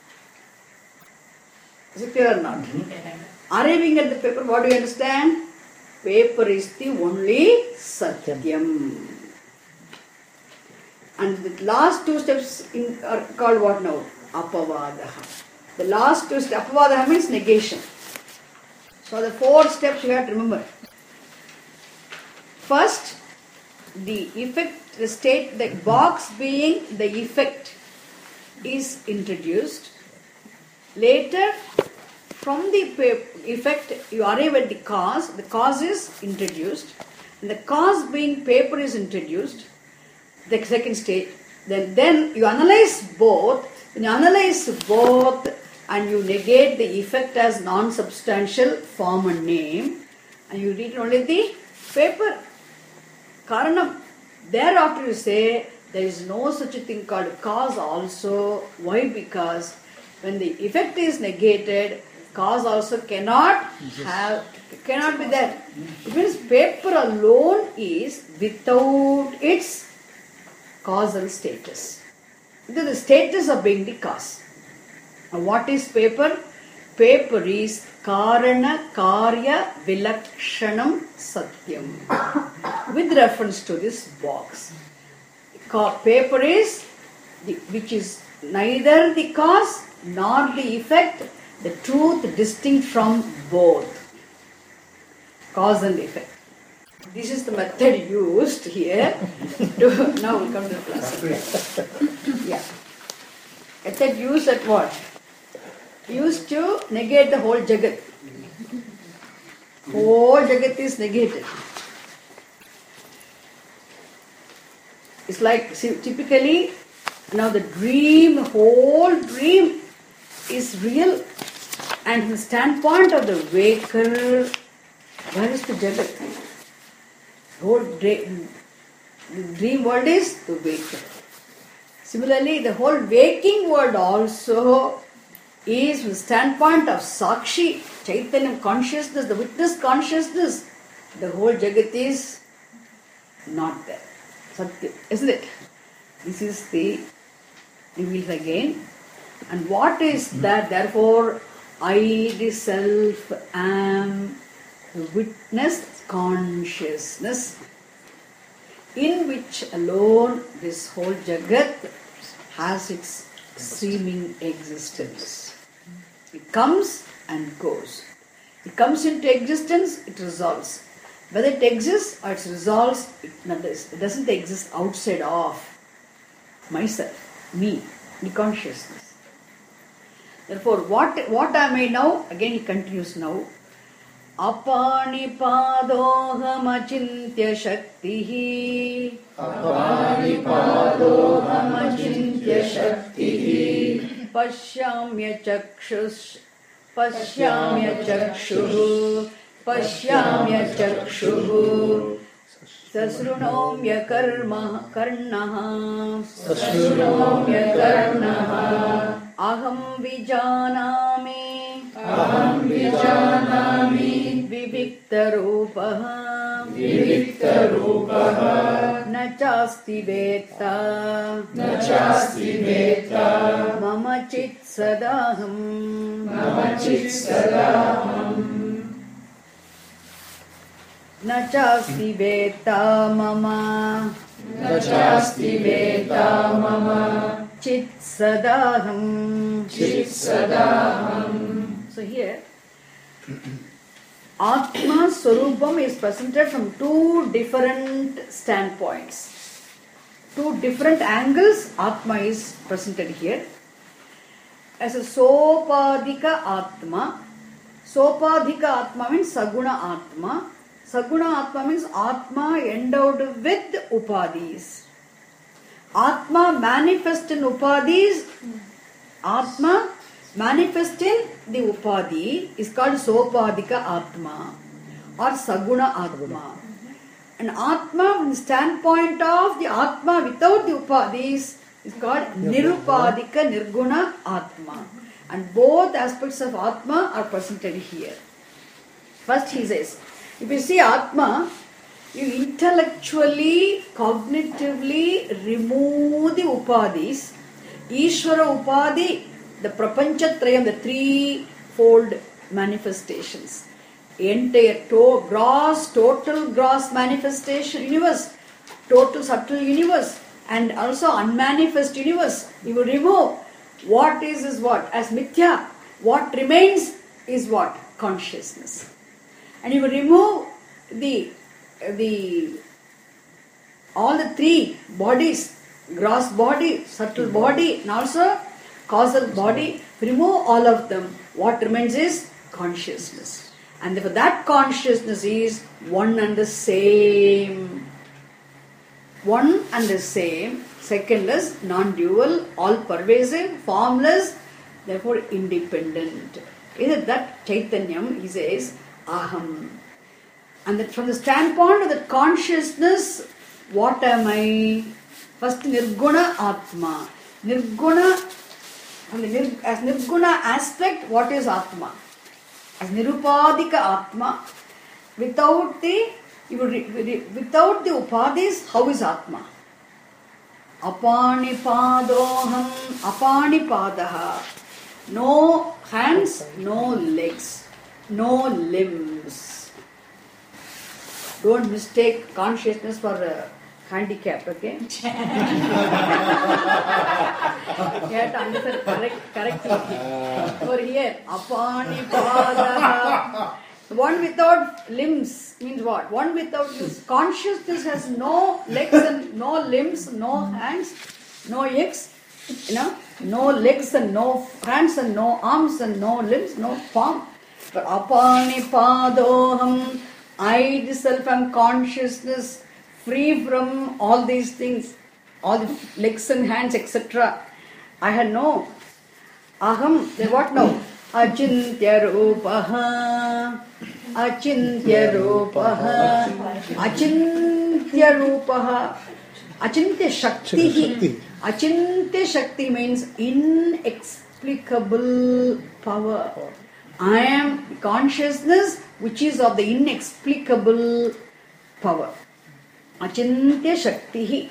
Is it clear or not? Arriving at the paper, what do you understand? Paper is the only Satyam. And the last two steps in, are called what now? Apavadaha. The last two steps, Apavadaha means negation. So the four steps you have to remember. First, the effect, the state, the box being the effect is introduced. Later, from the effect, you arrive at the cause. The cause is introduced. And the cause being paper is introduced. The second stage. Then, then you analyze both. When you analyze both and you negate the effect as non-substantial form and name, and you read only the paper. Karanam. Thereafter you say there is no such a thing called cause also. Why? Because when the effect is negated, cause also cannot have, cannot be there. It means paper alone is without its causal status. It is the status of being the cause. Now what is paper? Paper is Karana Karya Vilakshanam Satyam. With reference to this box. Paper is, the, which is neither the cause nor the effect, the truth distinct from both. Cause and effect. This is the method used here. to, now we'll come to the class. Yeah. Method used at what? Used to negate the whole Jagat. Whole Jagat is negated. It's like, see, typically, now the dream, the whole dream is real, and from the standpoint of the waker, where is the Jagat? The whole dream, the dream world is the waker. Similarly, the whole waking world also is from the standpoint of Sakshi, Chaitanya consciousness, the witness consciousness. The whole Jagat is not there. Satya, isn't it? This is the reveals again. And what is that? Therefore, I the self am the witness consciousness in which alone this whole Jagat has its seeming existence. It comes and goes. It comes into existence, it resolves. Whether it exists or it resolves, it doesn't exist outside of myself, me, the consciousness. Therefore, what, what am I now? Again, he continues now. Apanipadohamachintya Shaktihi. Apanipadohamachintya Shaktihi. Pashyamya Chakshus. Pashyamya Chakshuhu. Pashyamya Chakshuhu. Sasrunomya Karma Karnaha. Sasrunomya Karnaha. Aham Vijanami. Aham Vijanami. Vivikta Rupaha. Vivikta Rupaha. Nachasti Veta. Nachasti Veta. Mama Chit Sadaham. Mama Chit Sadaham. Nachasti Veta Mama. Nachasti Veta Mama. Chit Sadaham. Chit Sadaham. So here, Atma Swarupam is presented from two different standpoints. Two different angles Atma is presented here. As a Sopadika Atma. Sopadika Atma means Saguna Atma. Saguna Atma means Atma endowed with Upadis. Atma manifest in Upadis. Atma manifest in the Upadi is called Sopadika Atma or Saguna Atma. And Atma from the standpoint of the Atma without the Upadis is called Nirupadika Nirguna Atma. And both aspects of Atma are presented here. First he says, if you see Atma, you intellectually, cognitively remove the Upadis. Ishvara Upadi, the Prapanchatrayam, the three-fold manifestations. Entire to- gross, total gross manifestation universe, total subtle universe, and also unmanifest universe. You will remove. What is is what? As mithya. What remains is what? Consciousness. And you will remove the the all the three bodies, gross body, subtle body, and also causal body. Remove all of them. What remains is consciousness. And therefore that consciousness is one and the same. One and the same. Secondless, non-dual, all-pervasive, formless, therefore independent. Is that Chaitanyam? He says, Aham. And that from the standpoint of the consciousness, what am I? First, Nirguna Atma. Nirguna, from the nir, as Nirguna aspect, what is Atma? As Nirupadika Atma, without the without the Upadis, how is Atma? Apanipadoham, Apanipadaha. No hands, no legs, no limbs. Don't mistake consciousness for a handicap, okay? You have to understand correct, correctly. Over here, Apanipadaha. One without limbs means what? One without this consciousness has no legs and no limbs, no hands, no legs, you know, no legs and no hands and no arms and no limbs, no form. But Apanipadoham, I myself am consciousness, free from all these things, all the legs and hands, et cetera. I had no. Aham, then what now? Achintya Rupaha. Achintya Rupaha. Achintya Rupaha. Achintya Shakti. Achintya Shakti means inexplicable power. I am consciousness which is of the inexplicable power. Achintya Shakti.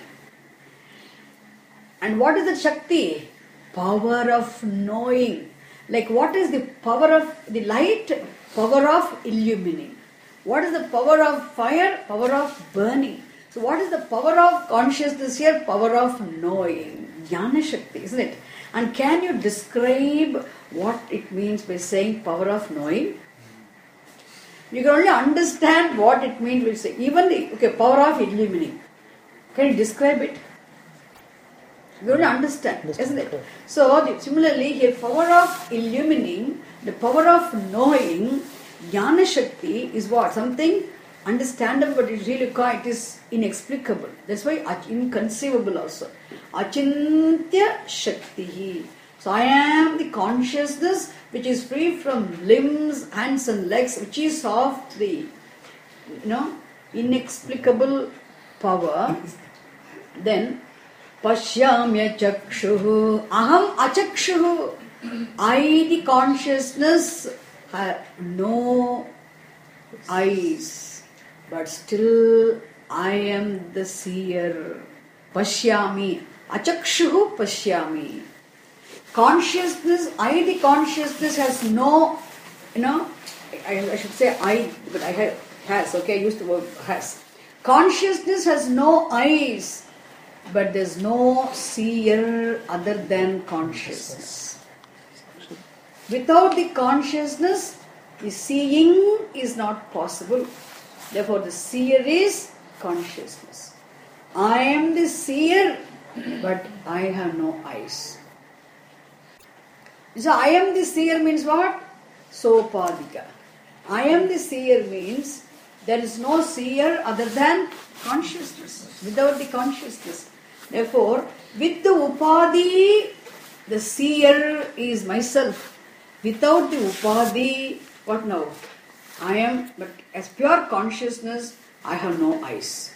And what is the Shakti? Power of knowing. Like what is the power of the light? Power of illumining. What is the power of fire? Power of burning. So what is the power of consciousness here? Power of knowing. Jnana Shakti, isn't it? And can you describe what it means by saying power of knowing? You can only understand what it means by saying. Even the okay, power of illumining. Can you describe it? You don't understand, isn't it? So, the, similarly, here, power of illumining, the power of knowing, Jnana Shakti is what? Something understandable, but it really quite it is inexplicable. That's why inconceivable also. Achintya Shakti. So I am the consciousness which is free from limbs, hands and legs, which is of the, you know, inexplicable power. Then Pashyamya Chakshuhu. Aham Achakshuhu. I, the consciousness, have no eyes, but still I am the seer. Pashyami. Achakshuhu Pashyami. Consciousness, I, the consciousness has no, you know, I, I should say I, but I have, has, okay, I used the word has. Consciousness has no eyes, but there's no seer other than consciousness. Without the consciousness, the seeing is not possible. Therefore, the seer is consciousness. I am the seer, but I have no eyes. So, I am the seer means what? Sopadika. I am the seer means there is no seer other than consciousness. Without the consciousness. Therefore, with the Upadi, the seer is myself. Without the Upadi, what now? I am, but as pure consciousness, I have no eyes.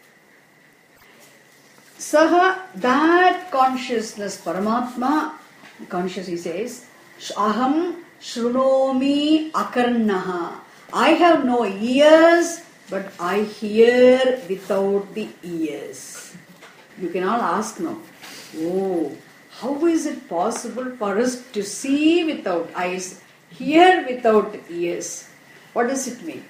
Saha, that consciousness, Paramatma, conscious, he says, Aham Shrunomi Akarnaha. I have no ears, but I hear without the ears. You can all ask now, oh, how is it possible for us to see without eyes, hear without ears? What does it mean?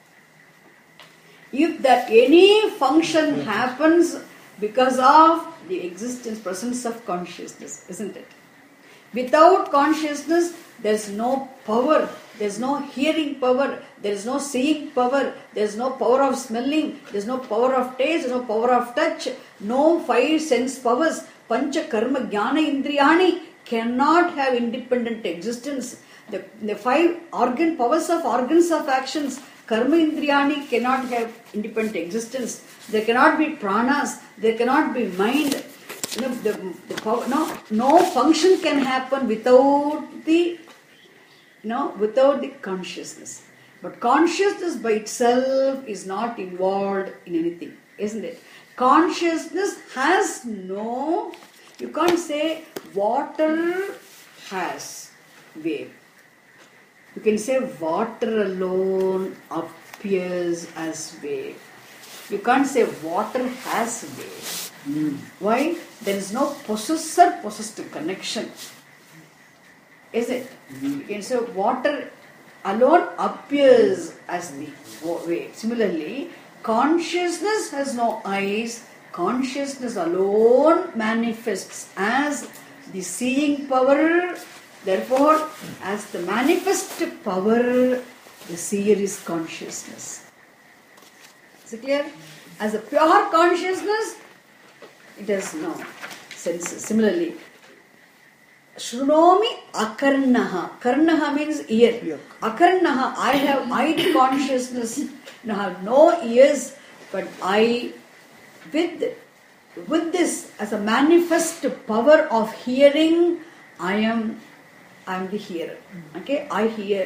If that any function happens because of the existence, presence of consciousness, isn't it? Without consciousness, there is no power, there is no hearing power, there is no seeing power, there is no power of smelling, there is no power of taste, there is no power of touch, no five sense powers. Pancha karma jnana indriyani cannot have independent existence. The, the five organ powers of organs of actions, karma indriyani cannot have independent existence. There cannot be pranas, there cannot be mind. You know, the, the power, no, no function can happen without the, you know, without the consciousness. But consciousness by itself is not involved in anything, isn't it? Consciousness has no, you can't say water has wave. You can say water alone appears as wave. You can't say water has wave. Mm. Why? There is no possessor-possessed connection. Is it? Mm. You can say water alone appears as the wave. Similarly, consciousness has no eyes. Consciousness alone manifests as the seeing power. Therefore, as the manifest power, the seer is consciousness. Is it clear? As a pure consciousness, it has no senses. Similarly, Shrunomi Akarnaha. Karnaha means ear. Akarnaha, I have I the consciousness. I have no ears, but I, with, with this as a manifest power of hearing, I am, I am the hearer. Okay, I hear.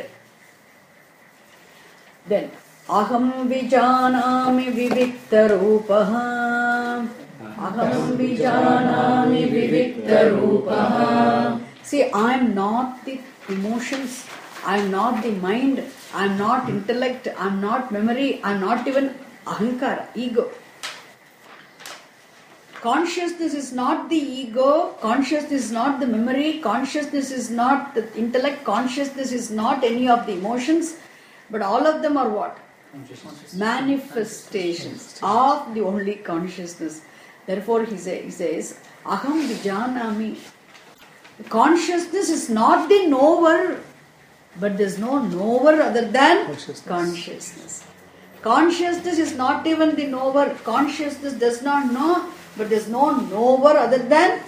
Then, Aham Vijanami Vivikta Rupaha. Aham Vijanami Vivikta Rupaha. See, I am not the emotions, I am not the mind, I am not intellect, I am not memory, I am not even ahankara, ego. Consciousness is not the ego, consciousness is not the memory, consciousness is not the intellect, consciousness is not any of the emotions, but all of them are what? Manifestations of the only consciousness. Therefore, he, say, he says, Aham Vijanami. Consciousness is not the knower, but there is no knower other than consciousness. consciousness. Consciousness is not even the knower. Consciousness does not know, but there is no knower other than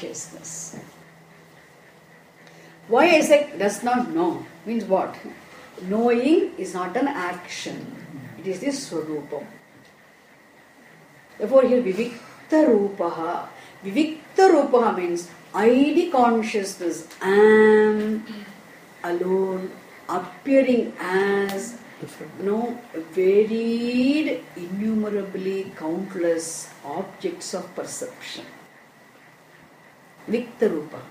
consciousness. Why I say does not know? Means what? Knowing is not an action. It is the Swarupam. Therefore here Vivikta Rupaha. Vivikta Rupaha means I D consciousness am alone, appearing as you know, varied, innumerably countless objects of perception. Vivikta Rupa.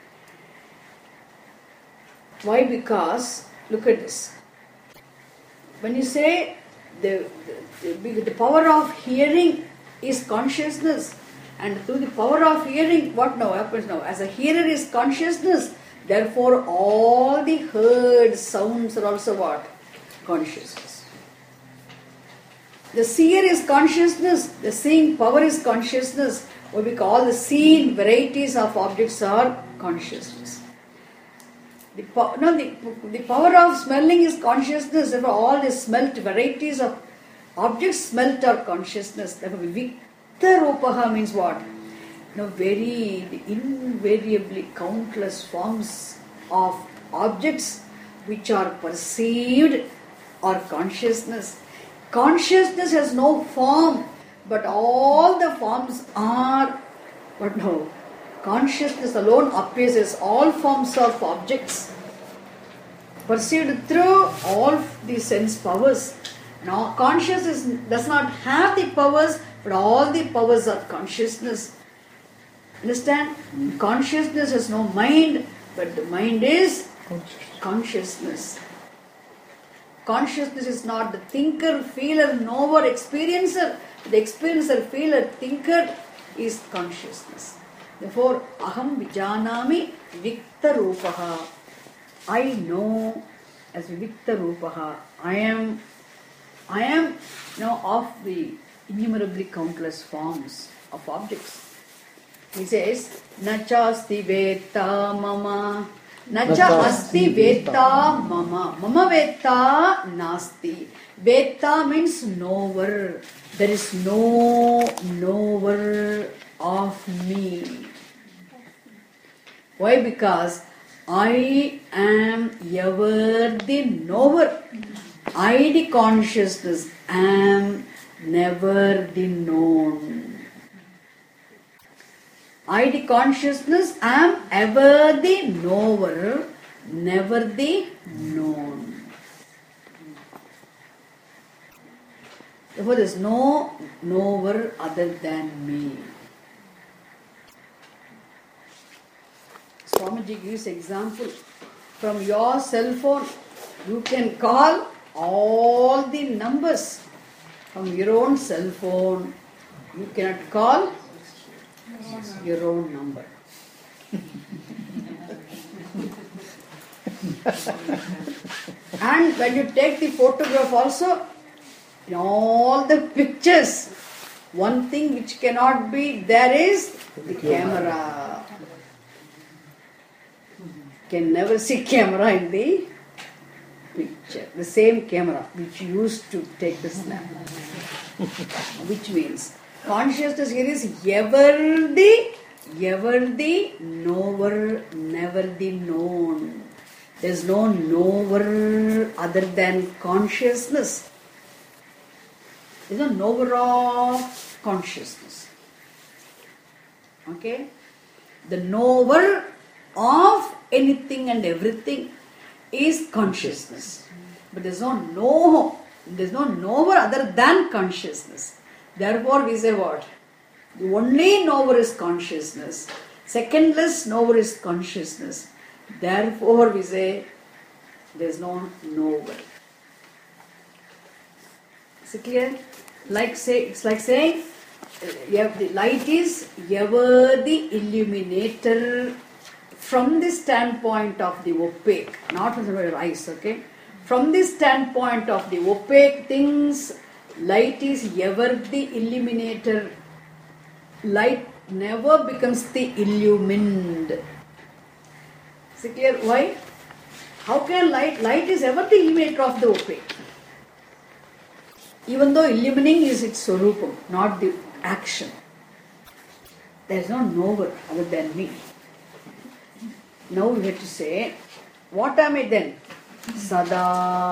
Why? Because, look at this. When you say the, the, the, the power of hearing is consciousness, and through the power of hearing, what now happens now? As a hearer is consciousness, therefore all the heard sounds are also what? Consciousness. The seer is consciousness, the seeing power is consciousness, what we call the seen varieties of objects are consciousness. The, po- no, the, the power of smelling is consciousness, therefore all the smelt varieties of objects smelt are consciousness. Therefore, Vivikta Rupaha means what? No, very invariably countless forms of objects which are perceived or consciousness. Consciousness has no form, but all the forms are, what no? Consciousness alone appears as all forms of objects perceived through all the sense powers. Now, consciousness does not have the powers, but all the powers are consciousness. Understand? Mm. Consciousness has no mind, but the mind is consciousness. Consciousness is not the thinker, feeler, knower, experiencer. The experiencer, feeler, thinker is consciousness. Therefore, aham vijanami vivikta rupaha. I know as vivikta rupaha. I am, I am you know, of the innumerably countless forms of objects. He says, nachasti veta mama. Nacha asti veta mama. Mama veta nasti. Veta means knower. There is no knower of me. Why? Because I am ever the knower. I, the consciousness, am never the known. I, the consciousness, am ever the knower, never the known. Therefore, there is no knower other than me. Swamiji gives example. From your cell phone, you can call all the numbers. From your own cell phone, you cannot call your own number. And when you take the photograph also, in all the pictures, one thing which cannot be there is the camera. Can never see camera in the picture. The same camera which used to take the snap. Which means consciousness here is ever the, ever the knower, never the known. There is no knower other than consciousness. There is no knower of consciousness. Okay? The knower of anything and everything is consciousness. But there is no know, there is no knower other than consciousness. Therefore we say what? The only knower is consciousness. Secondless knower is consciousness. Therefore we say there is no knower. Is it clear? Like say, it's like saying the light is ever the illuminator from the standpoint of the opaque, not from the eyes, okay? From the standpoint of the opaque things, light is ever the illuminator. Light never becomes the illumined. Is it clear? Why? How can light? Light is ever the illuminator of the opaque. Even though illumining is its swarupam, not the action. There is no knower other than me. Now we have to say, what am I then? Sada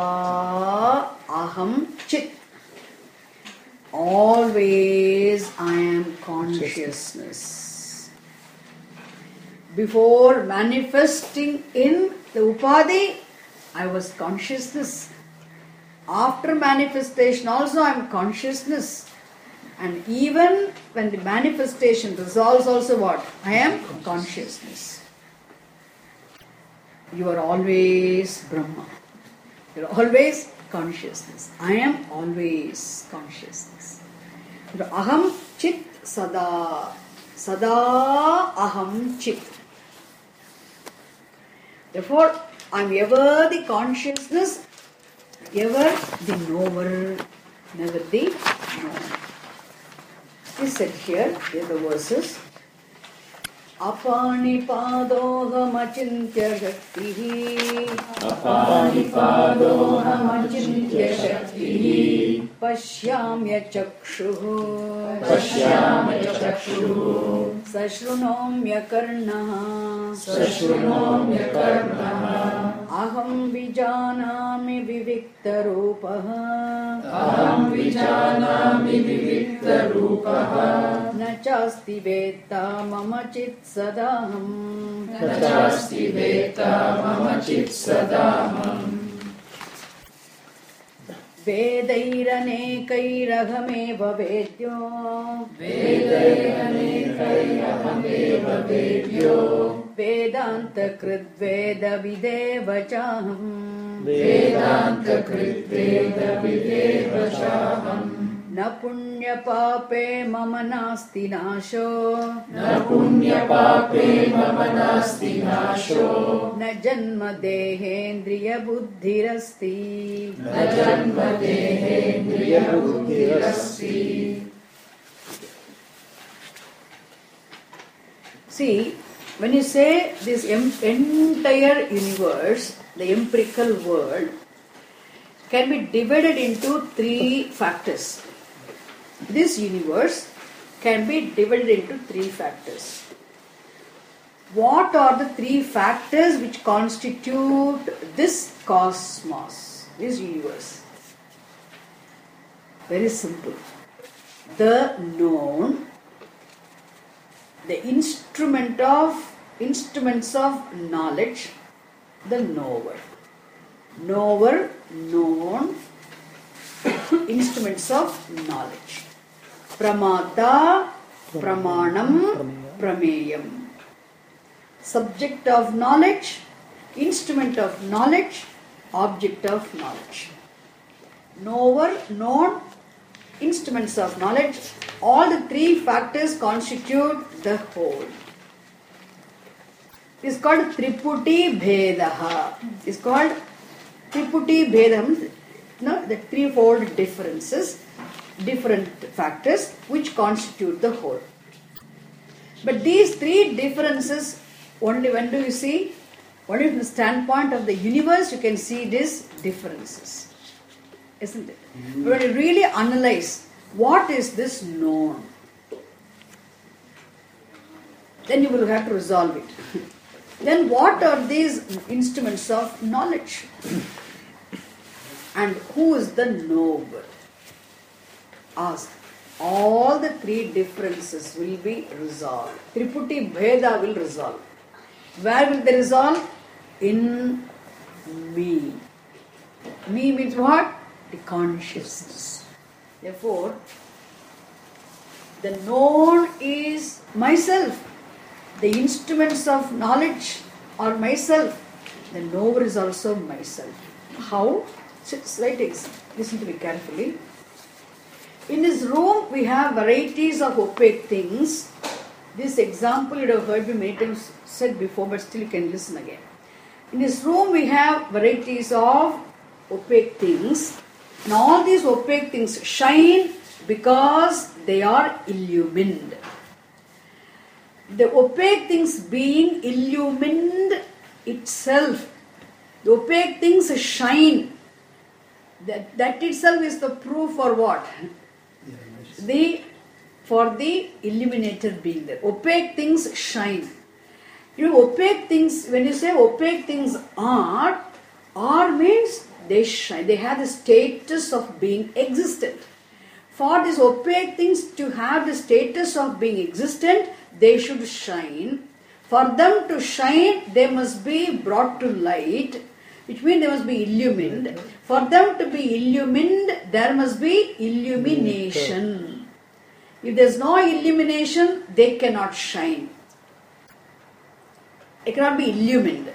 aham chit. Always I am consciousness. Before manifesting in the upadhi, I was consciousness. After manifestation also I am consciousness. And even when the manifestation resolves also what? I am consciousness. You are always Brahma. You are always consciousness. I am always consciousness. Aham chit sada. Sada aham chit. Therefore, I am ever the consciousness, ever the knower, never the known. Is said here, here the verses. Apani padoham achintya shaktihi. Apani padoham achintya shaktihi. Pashyamya chakshuhu. Pashyamya chakshuhu. Sashrunomya karnaha. Sashrunomya karnaha. Aham vijanami vivikta rupaha. Aham vijanami vivikta rupaha. Nachasti veta mama chit sadaham. Nachasti veta mama chit sadaham. Vedairanekairahameva vedyo. Vedairanekairahameva vedyo. Vedanta kridveda videva chaham. Vedanta kridveda videva chaham. Na punya pape mama nasti nasho. Na punya pape mama nasti nasho. Na janma dehendriya buddhirasti. Na janma dehendriya buddhirasti. See, when you say this em- entire universe, the empirical world, can be divided into three factors. This universe can be divided into three factors. What are the three factors which constitute this cosmos, this universe? Very simple. The known, the instrument of instruments of knowledge, the knower. Knower, known, instruments of knowledge. Pramata, pramanam, prameyam. Subject of knowledge, instrument of knowledge, object of knowledge. Knower, known, instruments of knowledge. All the three factors constitute the whole. It's called Triputi Bhedaha. It's called Triputi Bhedam. No, the threefold differences, different factors which constitute the whole. But these three differences, only when do you see? Only from the standpoint of the universe you can see these differences. Isn't it? Mm-hmm. When you really analyze what is this known, then you will have to resolve it. Then what are these instruments of knowledge? And who is the knower? Ask. All the three differences will be resolved. Triputi Bheda will resolve. Where will they resolve? In me. Me means what? The consciousness. Therefore, the known is myself. The instruments of knowledge are myself. The knower is also myself. How? Slight example. Listen to me carefully. In this room, we have varieties of opaque things. This example you have heard me many times said before, but still you can listen again. In this room, we have varieties of opaque things. And all these opaque things shine because they are illumined. The opaque things being illumined itself, the opaque things shine. That, that itself is the proof for what? The for the illuminator being there. Opaque things shine. You know, opaque things, when you say opaque things are, Are means they shine, they have the status of being existent. For these opaque things to have the status of being existent, they should shine. For them to shine, they must be brought to light, which means they must be illumined. For them to be illumined, there must be illumination. If there is no illumination, they cannot shine. They cannot be illumined.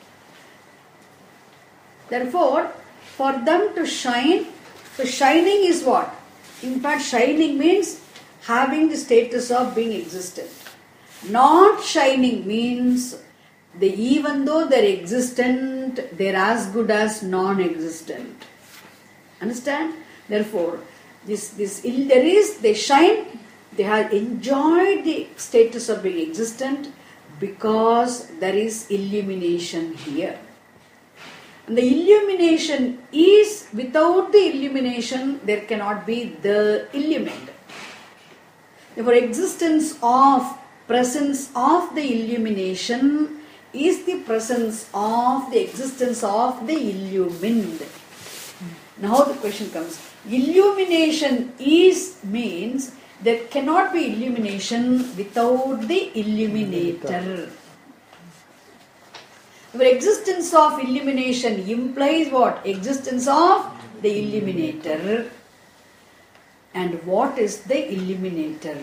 Therefore, for them to shine, so shining is what? In fact, shining means having the status of being existent. Not shining means they, even though they're existent, they're as good as non-existent. Understand? Therefore, this this there is they shine. They have enjoyed the status of being existent because there is illumination here. And the illumination is, without the illumination, there cannot be the illumined. Therefore, existence of, presence of the illumination is the presence of the existence of the illumined. Now the question comes, illumination is means there cannot be illumination without the illuminator. The existence of illumination implies what? Existence of the illuminator. And what is the illuminator?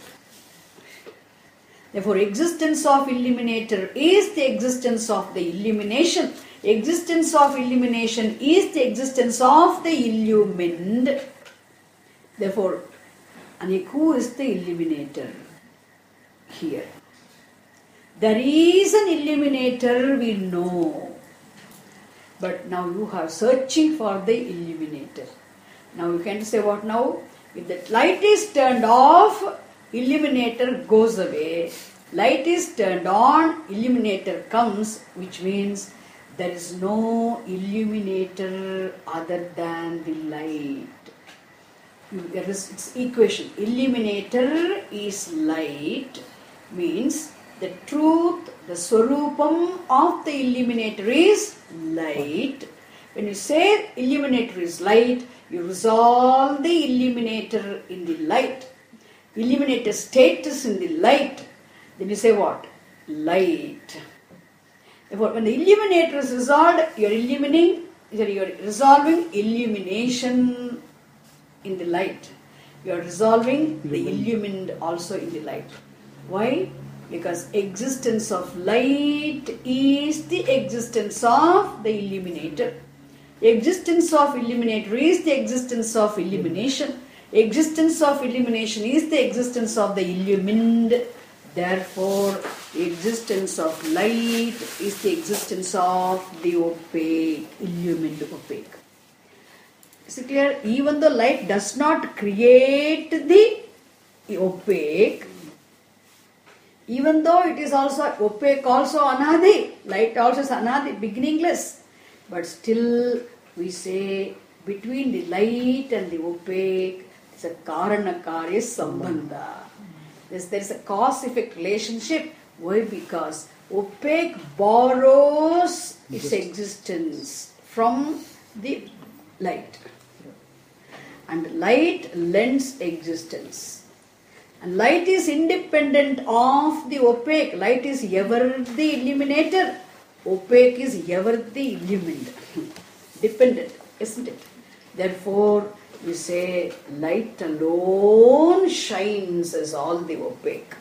Therefore, existence of illuminator is the existence of the illumination. Existence of illumination is the existence of the illumined. Therefore, and who is the illuminator here? There is an illuminator, we know. But now you are searching for the illuminator. Now you can say what now? If the light is turned off, illuminator goes away. Light is turned on, illuminator comes, which means there is no illuminator other than the light. There is its equation. Illuminator is light, means the truth, the swarupam of the illuminator is light. When you say illuminator is light, you resolve the illuminator in the light. Illuminator status in the light. Then you say what? Light. Therefore, when the illuminator is resolved, you are illuminating, you are resolving illumination in the light. You are resolving the illumined also in the light. Why? Because existence of light is the existence of the illuminator. Existence of illuminator is the existence of illumination. Existence of illumination is the existence of the illumined. Therefore, existence of light is the existence of the opaque, illumined opaque. Is it clear? Even though light does not create the opaque, even though it is also opaque, also anadi, light also is anadi, beginningless, but still we say between the light and the opaque, it's a karana-karya sambandha. There's, there's a cause-effect relationship. Why? Because opaque borrows its existence from the light, and light lends existence. And light is independent of the opaque. Light is ever the illuminator. Opaque is ever the illumined. Dependent, isn't it? Therefore, we say light alone shines as all the opaque.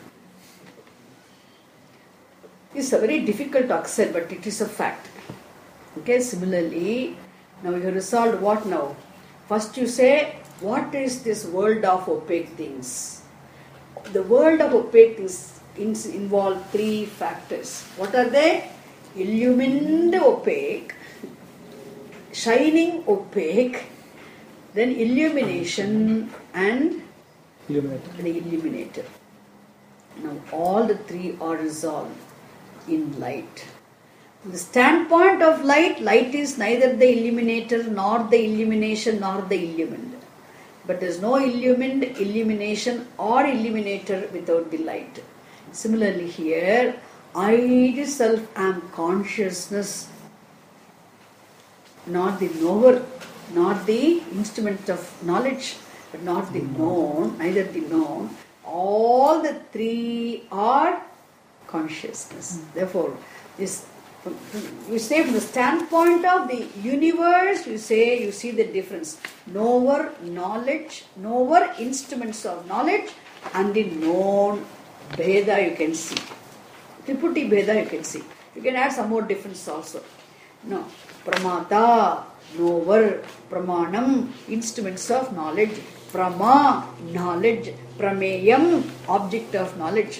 It's a very difficult to accept, but it is a fact. Okay, similarly, now you have resolved what now? First you say, what is this world of opaque things? The world of opaque things involve three factors. What are they? Illumined opaque, shining opaque, then illumination and Illuminator. the illuminator. Now all the three are resolved in light. From the standpoint of light, light is neither the illuminator nor the illumination nor the illumined. But there is no illumined, illumination or illuminator without the light. Similarly here, I itself am consciousness. not the knower, not the instrument of knowledge, but not the known, neither the known. All the three are consciousness. Therefore, this you say from the standpoint of the universe, you say you see the difference. Knower, knowledge, knower, instruments of knowledge, and the known Bheda you can see. Triputi Bheda you can see. You can add some more difference also. No. Pramata, knower, Pramanam, instruments of knowledge. Prama, knowledge. Prameyam, object of knowledge.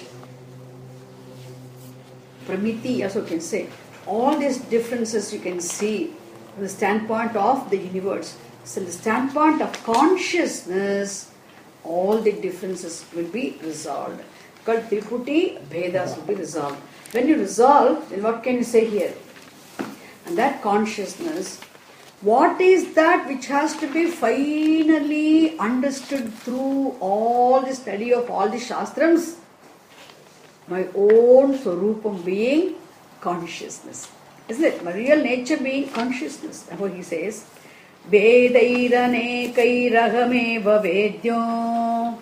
Pramiti also you can say. All these differences you can see from the standpoint of the universe. So, the standpoint of consciousness, all the differences will be resolved. Because Triputi Bhedas will be resolved. When you resolve, then what can you say here? And that consciousness, what is that which has to be finally understood through all the study of all the Shastrams? My own Swarupam being consciousness. Isn't it? My real nature being consciousness. Therefore he says, Vedairanekai-rahameva vedyo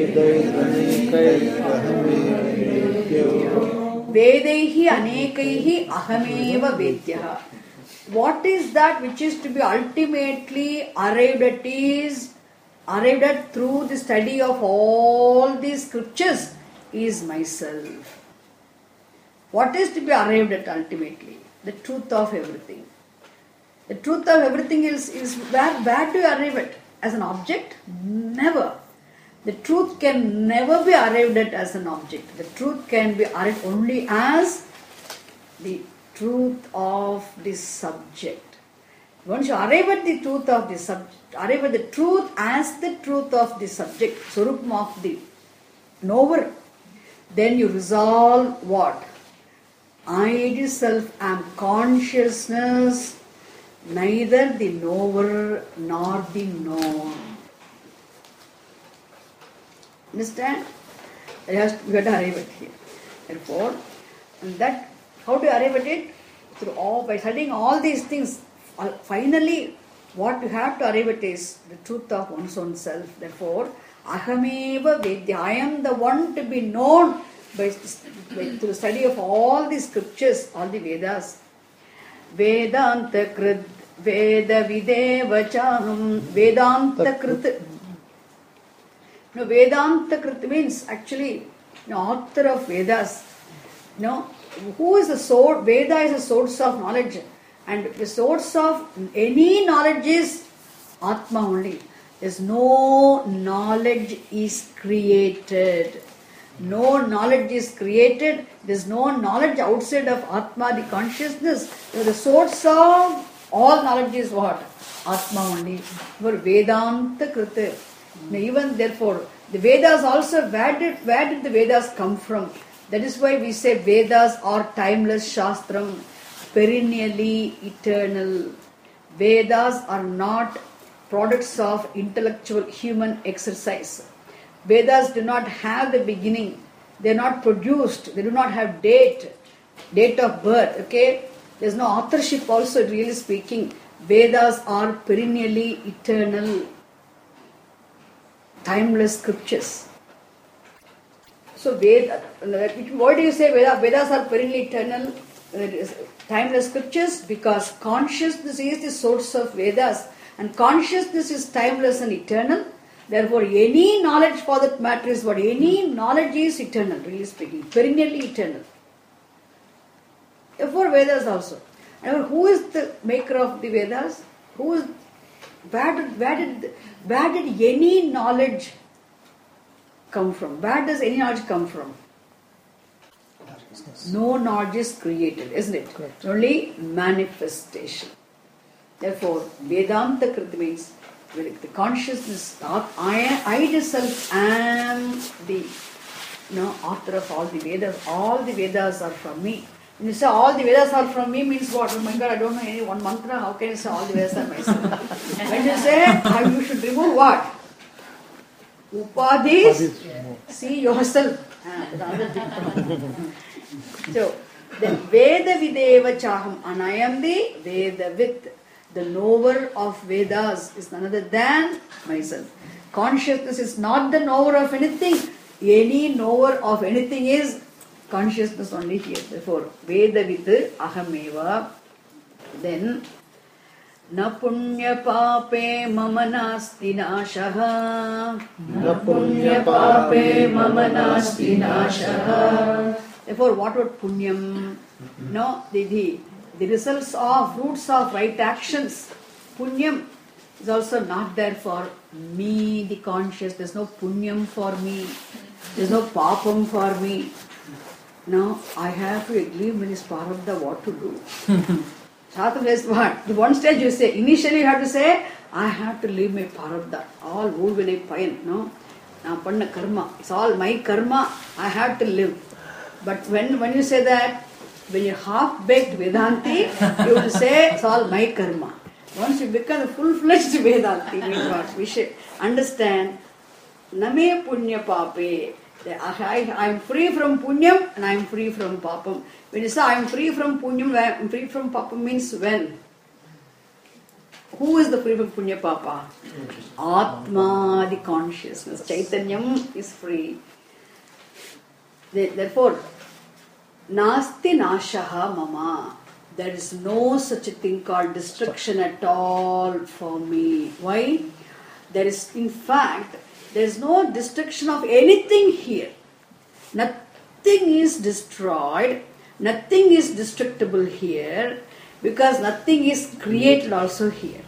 Vedaihi anekaihi ahameva vedyaha. What is that which is to be ultimately arrived at is arrived at through the study of all these scriptures is myself. What is to be arrived at ultimately? The truth of everything. The truth of everything is, is where, where do you arrive at? As an object? Never. The truth can never be arrived at as an object. The truth can be arrived only as the truth of the subject. Once you arrive at the truth of the subject, arrive at the truth as the truth of the subject, Swarupam of the knower, then you resolve what? I itself am consciousness, neither the knower nor the known. Understand? You have to arrive at here. Therefore, and that, how do you arrive at it? Through all, by studying all these things, finally, what you have to arrive at is the truth of one's own self. Therefore, Ahameva Vedya, I am the one to be known by, by through the study of all the scriptures, all the Vedas. Vedanta Krit, Veda Videvachaham, Vedanta Krit. No, Vedanta Krit means actually, you know, author of Vedas. You know, who is the source? Veda is a source of knowledge, and the source of any knowledge is Atma only. There's no knowledge is created. No knowledge is created. There's no knowledge outside of Atma, the consciousness. So the source of all knowledge is what? Atma only. For Vedanta Krita. Even therefore, the Vedas also, where did, where did the Vedas come from? That is why we say Vedas are timeless Shastram, perennially eternal. Vedas are not products of intellectual human exercise. Vedas do not have the beginning. They are not produced. They do not have date, date of birth. Okay, there is no authorship. Also, really speaking, Vedas are perennially eternal, timeless scriptures. So, Veda, why do you say Vedas? Vedas are perennially eternal, timeless scriptures? Because consciousness is the source of Vedas, and consciousness is timeless and eternal. Therefore, any knowledge for that matter is what? Any knowledge is eternal, really speaking, perennially eternal. Therefore, Vedas also. And who is the maker of the Vedas? Who is? Where did, where did, where did any knowledge come from? Where does any knowledge come from? No knowledge is created, isn't it? Correct. Only manifestation. Therefore, Vedanta Kriti means the consciousness, I, I myself am the you know, author of all the Vedas. All the Vedas are from me. When you say all the Vedas are from me means what? Oh my God, I don't know any one mantra. How can you say all the Vedas are myself? When you say, you should remove what? Upadhis. See yourself. So, then Veda Videva Chaham, and I am the Veda with. The knower of Vedas is none other than myself. Consciousness is not the knower of anything. Any knower of anything is consciousness only here. Therefore, Vedavid ahameva. Then, na punya pape mama nasti nashaha. Na punya pape mama nasti nashaha. Therefore, what about punyam? No, the, the, the results of, fruits of right actions. Punyam is also not there for me, the conscious. There's no punyam for me. There's no papam for me. Now, I have to agree with this prarabdha what to do. Shastra says what? The one stage you say, initially you have to say, I have to leave my prarabdha. All who will I payan? No? Now, panna karma. It's all my karma. I have to live. But when, when you say that, when you're half-baked Vedanti, you will say, it's all my karma. Once you become a full-fledged Vedanti, what? We should understand, Name punya pape. I am free from punyam and I am free from papam. When you say I am free from punyam, I am free from papam means when? Who is the free from punya papa? Atma, the consciousness. Chaitanyam is free. Therefore, nasti nashaha mama. There is no such a thing called destruction at all for me. Why? There is, in fact, there is no destruction of anything here. Nothing is destroyed. Nothing is destructible here because nothing is created also here.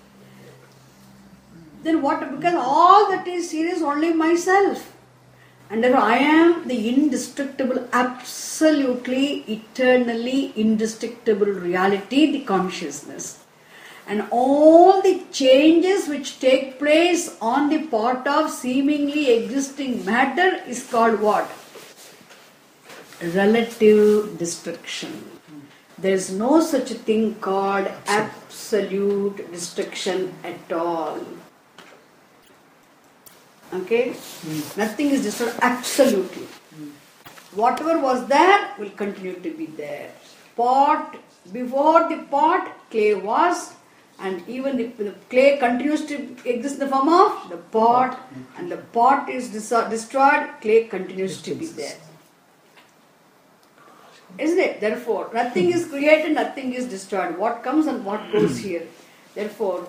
Then what? Because all that is here is only myself. And therefore I am the indestructible, absolutely, eternally indestructible reality, the consciousness. And all the changes which take place on the part of seemingly existing matter is called what? Relative destruction. There is no such a thing called absolute destruction at all. Okay? Mm. Nothing is destroyed absolutely. Mm. Whatever was there will continue to be there. Pot, before the pot, clay was, and even if the clay continues to exist in the form of the pot, and the pot is destroyed, clay continues to be there. Isn't it? Therefore, nothing is created, nothing is destroyed. What comes and what goes here. Therefore,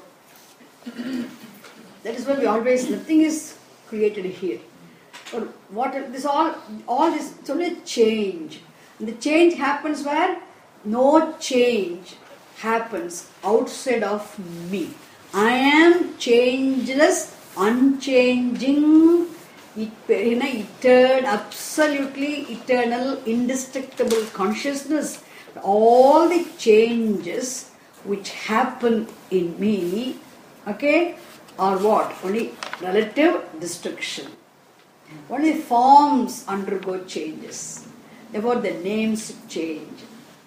that is why we always, nothing is created here. But what this all, all this, it's only change. And the change happens where? No change happens outside of me. I am changeless, unchanging, eternal, absolutely eternal, indestructible consciousness. All the changes which happen in me, okay, are what? Only relative destruction. Only forms undergo changes. Therefore, the names change.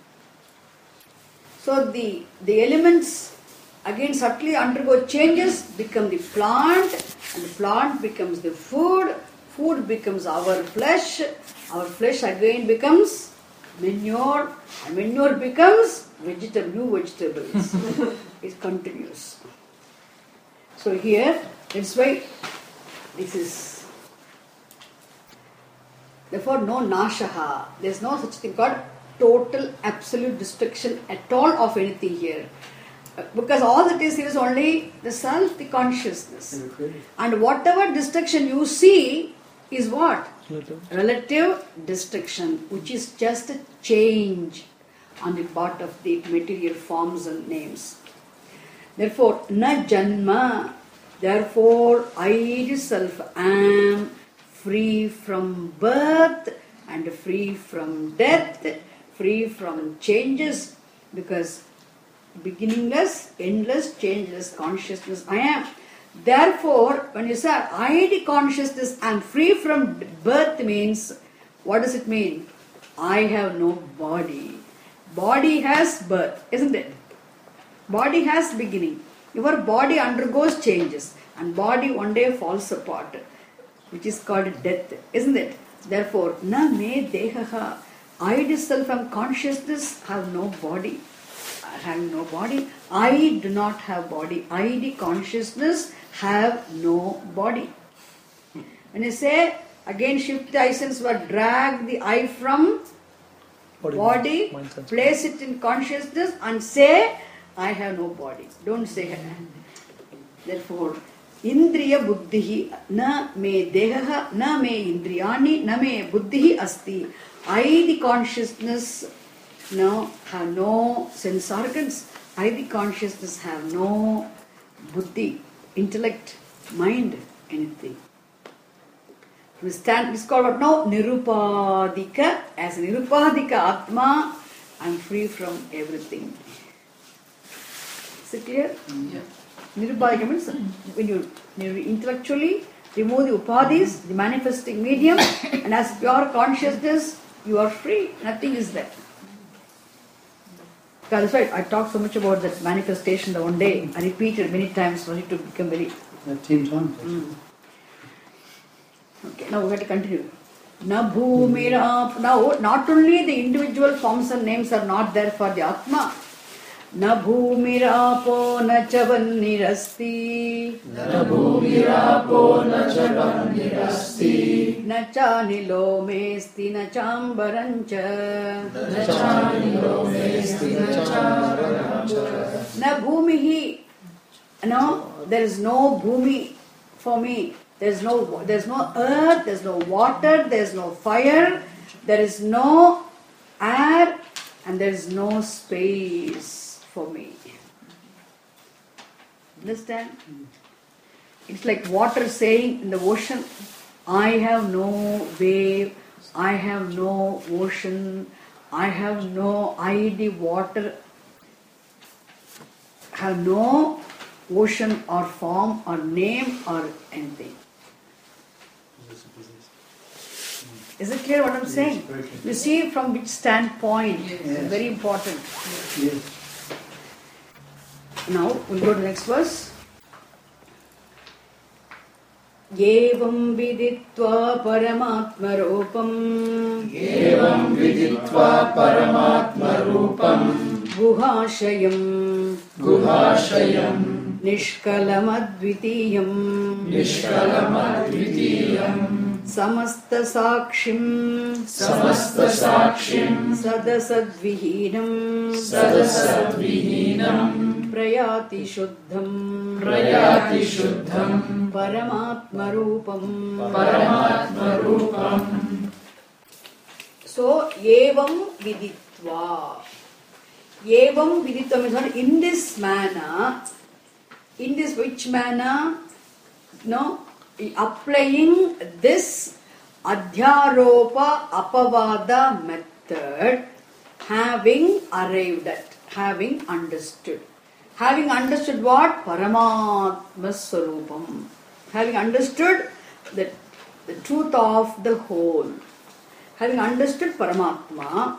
So, the, the elements again subtly undergo changes, become the plant, and the plant becomes the food, food becomes our flesh, our flesh again becomes manure, and manure becomes vegetable, new vegetables. It continues. So here, that's why this is, therefore no nashaha, there is no such thing called total absolute destruction at all of anything here. Because all that is here is only the self, the consciousness. And whatever destruction you see is what? Relative destruction, which is just a change on the part of the material forms and names. Therefore, na janma, therefore I self am free from birth and free from death, free from changes, because beginningless, endless, changeless consciousness I am. Therefore, when you say I the consciousness I am free from birth means, what does it mean? I have no body. Body has birth, isn't it? Body has beginning. Your body undergoes changes and body one day falls apart, which is called death, isn't it? Therefore, na me dehaha, I itself am consciousness, have no body. having no body. I do not have body. I, the consciousness, have no body. When you say, again shift the I sense word, drag the I from Body, body, mind, sense. place it in consciousness and say, I have no body. Don't say. Therefore, Indriya buddhihi na me dehaha na me indriyani na me buddhihi asti. I, the consciousness, no, have no sense organs. I, the consciousness, have no buddhi, intellect, mind, anything. We stand, it's called what now? Nirupadika. As a Nirupadika Atma, I am free from everything. Is it clear? Yeah. Nirupadika means when you, you intellectually remove the upadhis, the manifesting medium, and as pure consciousness, you are free. Nothing is there. That's right. I talked so much about that manifestation the one day. I repeated many times for it to become very. Ten times. Mm. Okay, now we have to continue. Na bhumira. Now, not only the individual forms and names are not there for the Atma. Na bhumirapo na chavannirasti. Na bhumirapo na chavannirasti. Na chanilo mesti na chambarancha. Na chanilo mesti na chambarancha. Na bhumihi. No, there is no bhumi for me. There is no, there is no earth, there is no water, there is no fire, there is no air, and there is no space for me. Understand? It's like water saying in the ocean, I have no wave, I have no ocean, I have no, I the water, have no ocean or form or name or anything. Is it clear what I'm saying? You see from which standpoint? Yes. It's very important. Yes. Now we'll go to the next verse. Yevam viditva paramatma rupam. Evam viditva paramatma rupam. Guhashayam. Guhashayam. Nishkalamadvitiyam. Nishkalamadvitiyam. Samasta sakshim. Samasta sakshim. Sadasadvihinam. Sadasadvihinam. Prayati shuddham. Prayati shuddham. Paramatma rupam. Paramatma rupam. So, evam viditva. Evam viditva means what? In this manner. In this which manner? No? Applying this adhyaropa apavada method, having arrived at, having understood. Having understood what? Paramatma Swarupam. Having understood the, the truth of the whole. Having understood Paramatma.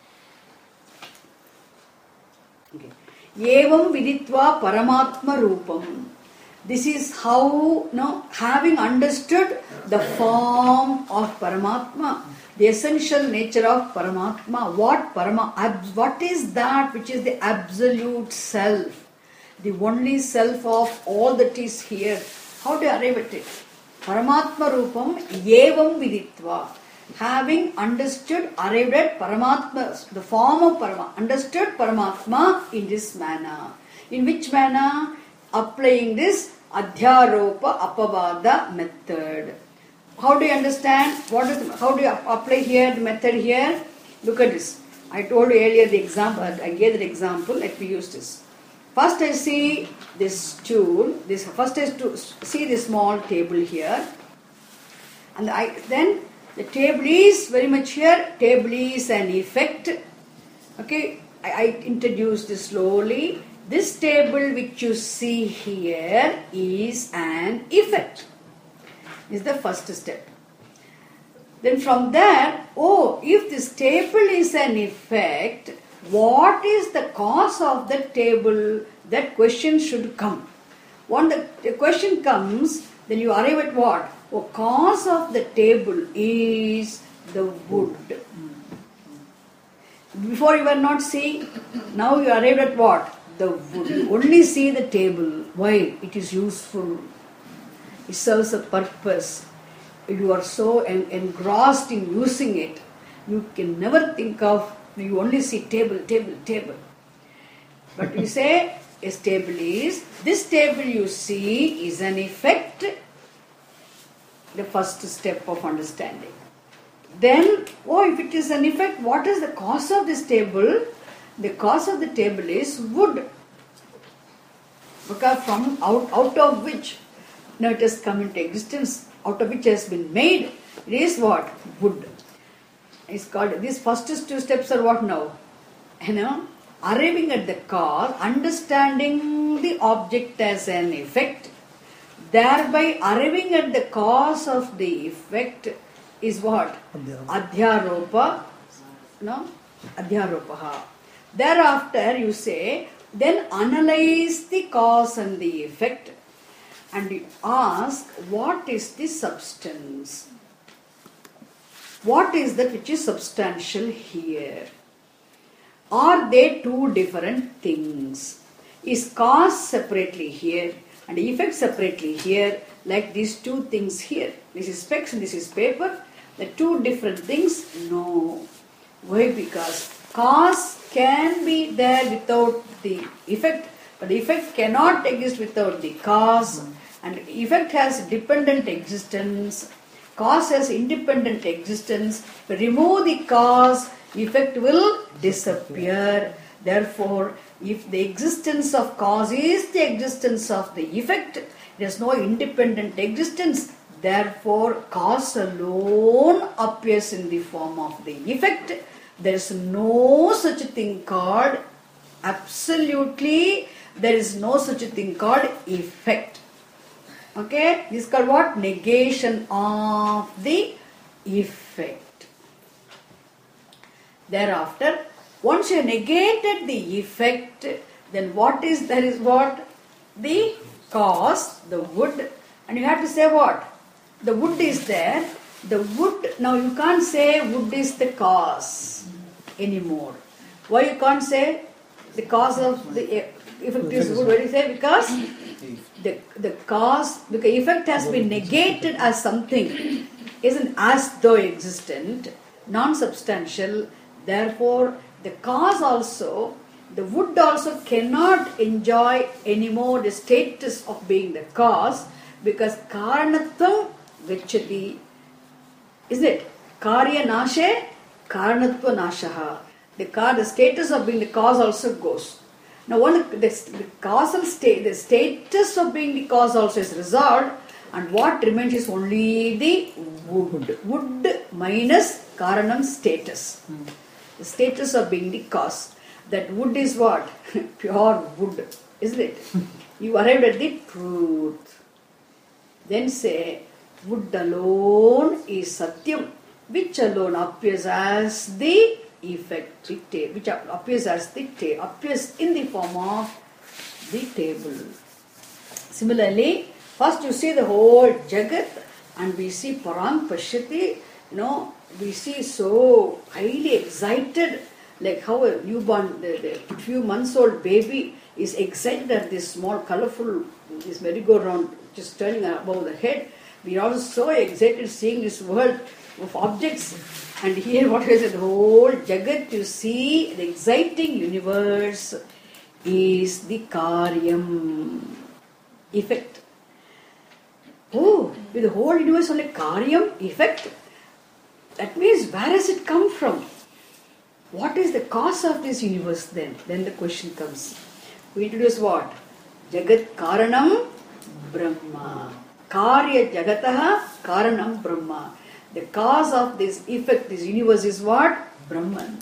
Okay. Evam viditva Paramatma Rupam. This is how, no, having understood the form of Paramatma, the essential nature of Paramatma, what Parama, what is that which is the absolute self, the only self of all that is here. How to arrive at it? Paramatma Rupam Evam Viditva. Having understood, arrived at Paramatma, the form of Parama, understood Paramatma in this manner. In which manner? Applying this Adhyaropa Apavada method. How do you understand? What is? How do you apply here the method here? Look at this. I told you earlier the example. I gave the example. Let me use this. First, I see this stool. This first is to see the small table here, and I then the table is very much here. Table is an effect. Okay, I, I introduce this slowly. This table which you see here is an effect. This is the first step. Then from there, oh, if this table is an effect, what is the cause of the table? That question should come. When the, the question comes, then you arrive at what? Oh, cause of the table is the wood. Before you were not seeing, now you arrived at what? The wood. You only see the table. Why? It is useful. It serves a purpose. You are so en- engrossed in using it, you can never think of, you only see table, table, table. But you say, a table is, this table you see is an effect, the first step of understanding. Then, oh, if it is an effect, what is the cause of this table? The cause of the table is wood. Because from out, out of which now it has come into existence, out of which has been made, it is what? Wood. It's called, these first two steps are what now? You know, arriving at the cause, understanding the object as an effect, thereby arriving at the cause of the effect is what? Adhyaropa. No? Adhyaropaha. Thereafter you say, then analyze the cause and the effect and you ask, what is the substance? What is that which is substantial here? Are they two different things? Is cause separately here and effect separately here, like these two things here? This is specs and this is paper. The two different things? No. Why? Because cause can be there without the effect, but the effect cannot exist without the cause. And effect has dependent existence. Cause has independent existence. If we remove the cause, effect will disappear. Therefore, if the existence of cause is the existence of the effect, there is no independent existence. Therefore, cause alone appears in the form of the effect. There is no such thing called, absolutely, there is no such thing called effect. Okay, this is called what? Negation of the effect. Thereafter, once you negated the effect, then what is, there is what? The cause, the wood. And you have to say what? The wood is there. The wood, now you can't say wood is the cause anymore. Why you can't say the cause of the effect is wood? What do you say? Because the, the cause, because effect has been negated as something, isn't as though existent, non-substantial. Therefore, the cause also, the wood also cannot enjoy anymore the status of being the cause, because karanatvam gacchati. Isn't it? Karya nashe karanatva nashaha. The, the status of being the cause also goes. Now, one, the, the causal state, the status of being the cause also is resolved, and what remains is only the wood. Wood minus karanam status. Hmm. The status of being the cause. That wood is what? Pure wood. Isn't it? You arrived at the truth. Then say, wood alone is satyam, which alone appears as the effect, which appears as the ta- appears in the form of the table. Similarly, first you see the whole Jagat, and we see Parang Pashyati, you know, we see so highly excited, like how a newborn, the, the few months old baby is excited at this small, colorful, this merry-go-round just turning above the head. We are also so excited seeing this world of objects. And here what is it? The whole Jagat, you see, the exciting universe is the Karyam, effect. Oh, with the whole universe only Karyam, effect. That means where has it come from? What is the cause of this universe then? Then the question comes. We introduce what? Jagat Karanam Brahma. Karya Jagataha Karanam Brahma. The cause of this effect, this universe is what? Brahman.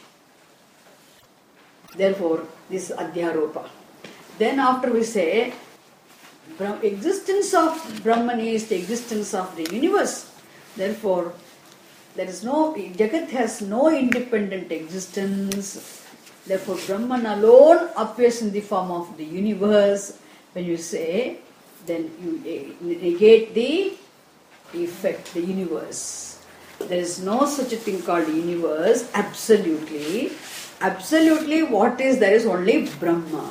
Therefore, this is Adhyaropa. Then after we say, existence of Brahman is the existence of the universe. Therefore, there is no, Jagat has no independent existence. Therefore, Brahman alone appears in the form of the universe. When you say, then you negate the effect, the universe. There is no such a thing called universe, absolutely. Absolutely, what is there is only Brahma.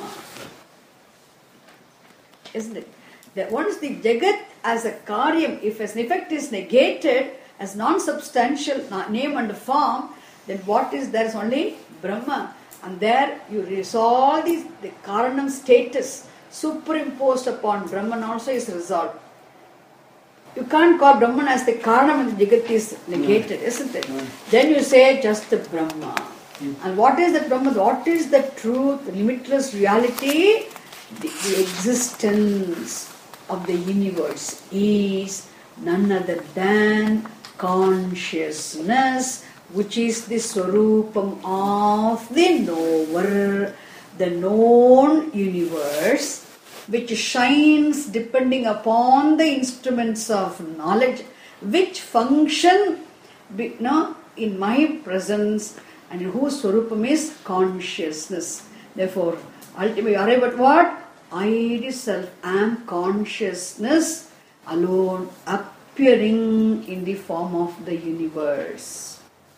Isn't it? That once the Jagat as a karyam, if an effect is negated as non-substantial name and form, then what is there is only Brahma. And there you resolve the, the Karanam status superimposed upon Brahman also is resolved. You can't call Brahman as the Karanam and the Jagat is negated, no. Isn't it? No. Then you say just the Brahma. Mm. And what is the Brahma? What is the truth, the limitless reality? The, the existence of the universe is none other than consciousness, which is the Swarupam of the knower, the known universe, which shines depending upon the instruments of knowledge, which function you know, in my presence, and in whose Swarupam is consciousness. Therefore, ultimately arrive at what? I itself am consciousness alone, appearing in the form of the universe.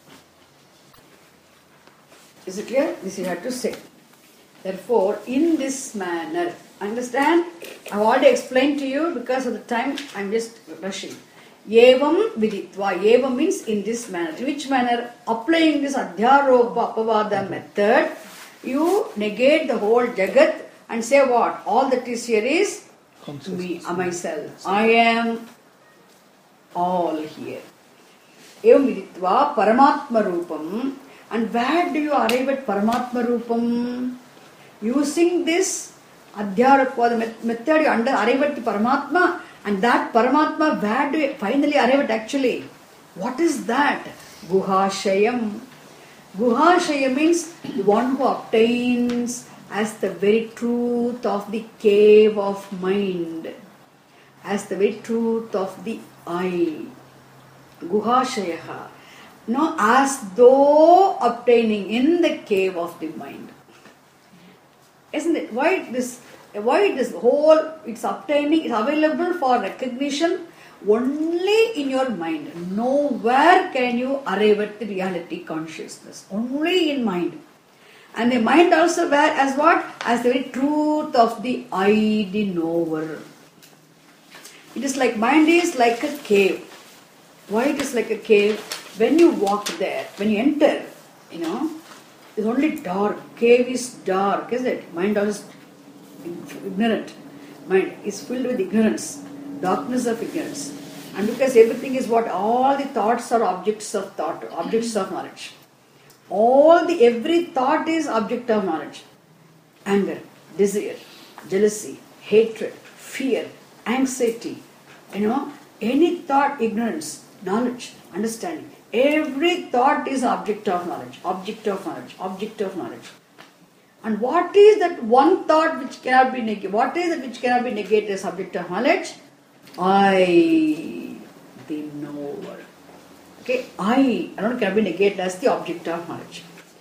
Is it clear? This you have to say. Therefore, in this manner, understand? I have already explained to you, because of the time I am just rushing. Evam viditva. Evam means in this manner. In which manner? Applying this adhyaropa apavada method, you negate the whole Jagat and say what? All that is here is me, myself. I am all here. Evam viditva paramatma rupam. And where do you arrive at paramatma rupam? Using this adhyaropa, the method you under arrive at the paramatma, and that paramatma, where do you finally arrive at actually? What is that? Guhashayam. Guhashayam means the one who obtains as the very truth of the cave of mind, as the very truth of the I. Guhashayaha. No, as though obtaining in the cave of the mind. Isn't it? Why this? Why this whole? It's obtaining. It's available for recognition only in your mind. Nowhere can you arrive at the reality consciousness. Only in mind. And the mind also where as what? As the very truth of the I, the knower. It is like mind is like a cave. Why it is like a cave? When you walk there, when you enter, you know, it's only dark. Cave is dark, is it? Mind is ignorant. Mind is filled with ignorance, darkness of ignorance. And because everything is what? All the thoughts are objects of thought, objects of knowledge. All the, every thought is object of knowledge. Anger, desire, jealousy, hatred, fear, anxiety, you know, any thought, ignorance, knowledge, understanding. Every thought is object of knowledge, object of knowledge, object of knowledge. And what is that one thought which cannot be negated? What is it which cannot be negated as object of knowledge? I, the knower. Okay, I, I don't cannot be negated as the object of knowledge.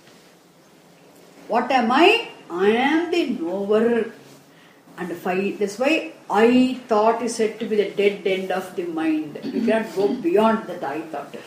What am I? I am the knower. And five, that's why I thought is said to be the dead end of the mind. You cannot go beyond that I thought.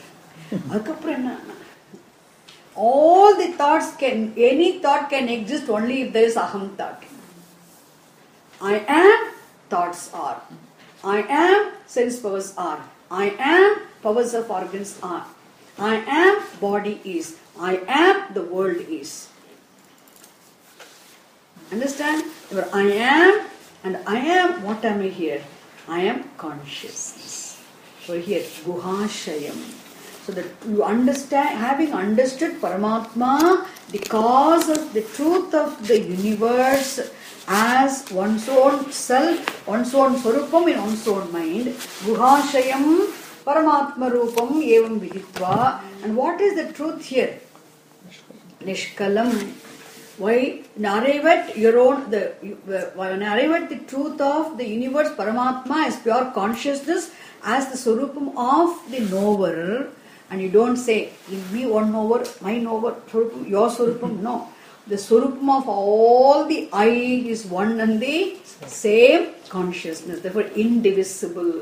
All the thoughts can, any thought can exist only if there is aham thought. I am, thoughts are. I am, sense powers are. I am, powers of organs are. I am, body is. I am, the world is. Understand? I am, and I am, what am I here? I am consciousness. So here, Guhashayam. So that you understand, having understood Paramatma, the cause of the truth of the universe as one's own self, one's own Swarupam in one's own mind, Guhashayam Paramatma Rupam Evam Viditva. And what is the truth here? Nishkalam. Why? Arrive at your own, the, when arrive at the truth of the universe, Paramatma as pure consciousness, as the Swarupam of the knower, and you don't say, give me one knower, my knower, Swarupam, your Swarupam. No. The Swarupam of all the I is one and the same consciousness, therefore indivisible.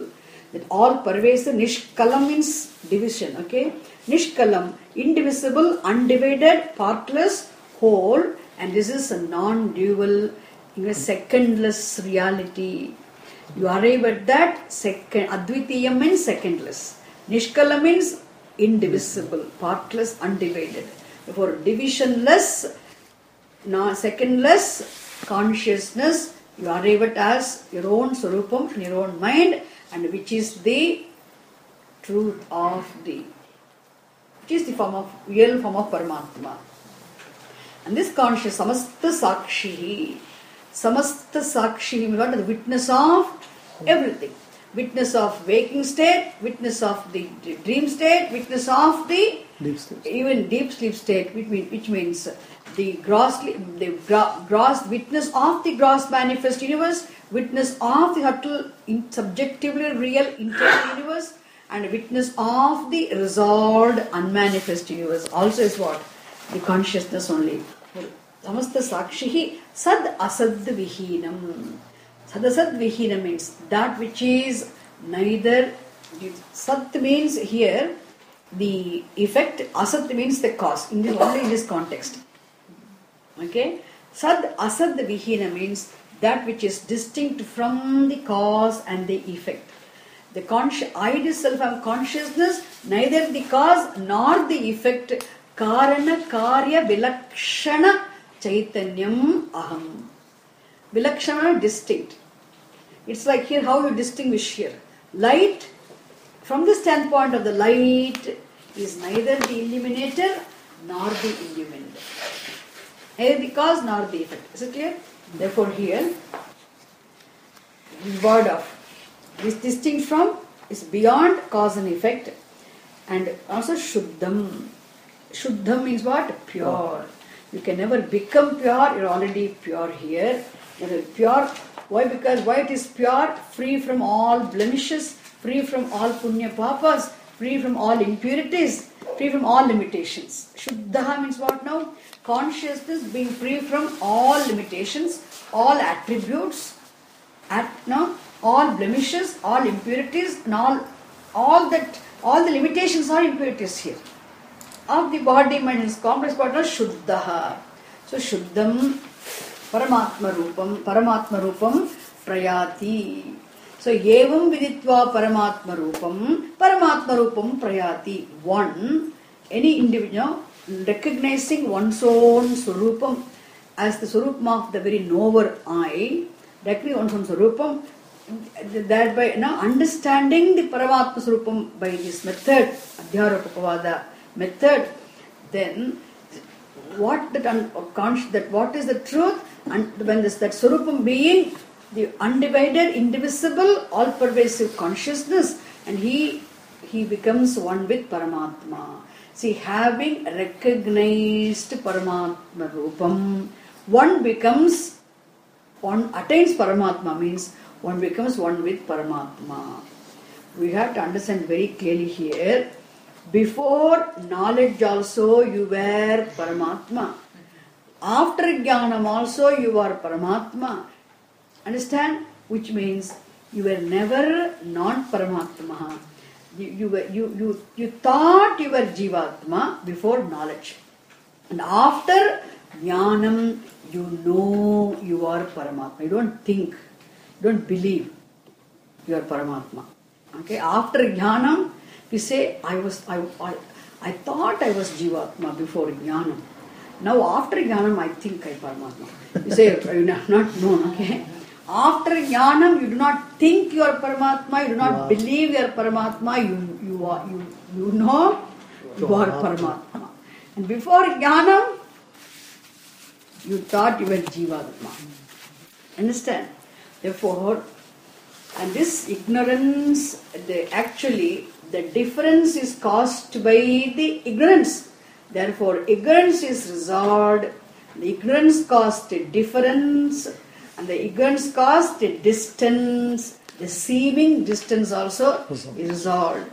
That all pervasive, Nishkalam means division, okay? Nishkalam, indivisible, undivided, partless, whole, and this is a non-dual, a secondless reality. You arrive at that second, Advitiyam means secondless. Nishkala means indivisible, partless, undivided. Therefore, divisionless, no, secondless consciousness, you arrive at as your own Swarupam in your own mind, and which is the truth of the, which is the form of, real form of Paramatma. And this conscious, Samastha Sakshi, Samastha Sakshi means what? The witness of everything. Witness of waking state, witness of the dream state, witness of the Deep state. even deep sleep state, which means, which means the gross, the gross witness of the gross manifest universe, witness of the subtle, subjectively real intelligent universe, and witness of the resolved unmanifest universe. Also is what? The consciousness only. Samastha Sakshihi Sad Asad Vihinam. Sad Asad Vihinam means that which is neither. Sat means here the effect, Asad means the cause, in this, only in this context. Okay? Sad Asad Vihina means that which is distinct from the cause and the effect. The consci- I itself am consciousness, neither the cause nor the effect. Karana Karya Vilakshana Chaitanyam Aham. Vilakshana, distinct. It's like here how you distinguish here. Light, from the standpoint of the light, is neither the illuminator nor the illuminated. Neither the cause nor the effect. Is it clear? Therefore here, the word of this distinct from is beyond cause and effect, and also Shuddham. Shuddham means what? Pure. You can never become pure, you're already pure here. You're pure. Why? Because why it is pure? Free from all blemishes, free from all punya papas, free from all impurities, free from all limitations. Shuddha means what now? Consciousness being free from all limitations, all attributes, at, no, all blemishes, all impurities, and all, all that, all the limitations are impurities here. Of the body, mind, and complex partner, Shuddha. So Shuddham, Paramatma Rupam, Paramatma Rupam, Prayati. So Evam Viditva Paramatma Rupam, Paramatma Rupam Prayati. One, any individual recognizing one's own Surupam as the Surupam of the very knower I, recognizing one's own Surupam, thereby now understanding the Paramatma Surupam by this method, Adhyaropavada method, then what that, un- that what is the truth, and when this that Surupam being the undivided, indivisible, all-pervasive consciousness, and he he becomes one with Paramatma. See, having recognized Paramatma Rupam, one becomes, one attains Paramatma, means one becomes one with Paramatma. We have to understand very clearly here, before knowledge also you were Paramatma. After Jnanam also you are Paramatma. Understand? Which means you were never not Paramatma. You, you, were, you, you, you thought you were Jivatma before knowledge. And after Jnanam, you know you are Paramatma. You don't think, you don't believe you are Paramatma. Okay? After Jnanam, we say, I was, I, I, I thought I was Jivatma before Jnanam. Now after Jnanam, I think I am Paramatma. You say, you have not known, okay? After Jnanam, you do not think you are Paramatma, you do not wow. believe you are Paramatma, you, you, are, you, you know you are Paramatma. And before Jnanam, you thought you were Jivatma. Understand? Therefore, and this ignorance, the, actually, the difference is caused by the ignorance. Therefore, ignorance is resolved. The ignorance caused a difference, and the ignorance caused a distance. The seeming distance also is resolved.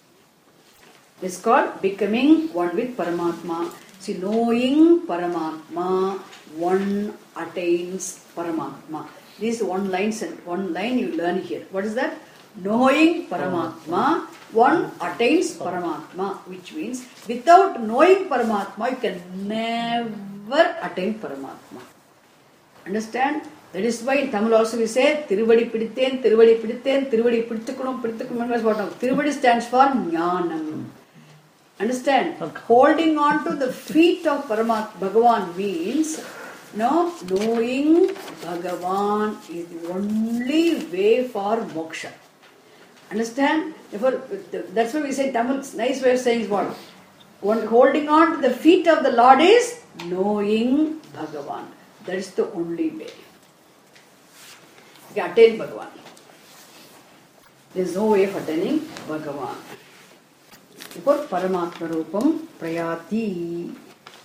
It's called becoming one with Paramatma. See, knowing Paramatma, one attains Paramatma. This one line, one line you learn here. What is that? knowing Paramatma, one attains Paramatma, which means without knowing Paramatma, you can never attain Paramatma. Understand? That is why in Tamil also we say Tiruvadi Pidithen, Tiruvadi Pidithen, Tiruvadi Pidithukunum, Pidithukunum. What now? Tiruvadi stands for Jnanam. Understand? Okay. Holding on to the feet of Paramatma, Bhagavan means no, knowing Bhagavan is the only way for moksha. Understand? Therefore, that's why we say Tamil, nice way of saying is what? One, holding on to the feet of the Lord is knowing Bhagavan. That is the only way. You can attain Bhagavan. There is no way of attaining Bhagavan. Therefore, Paramatma Rupam Prayati.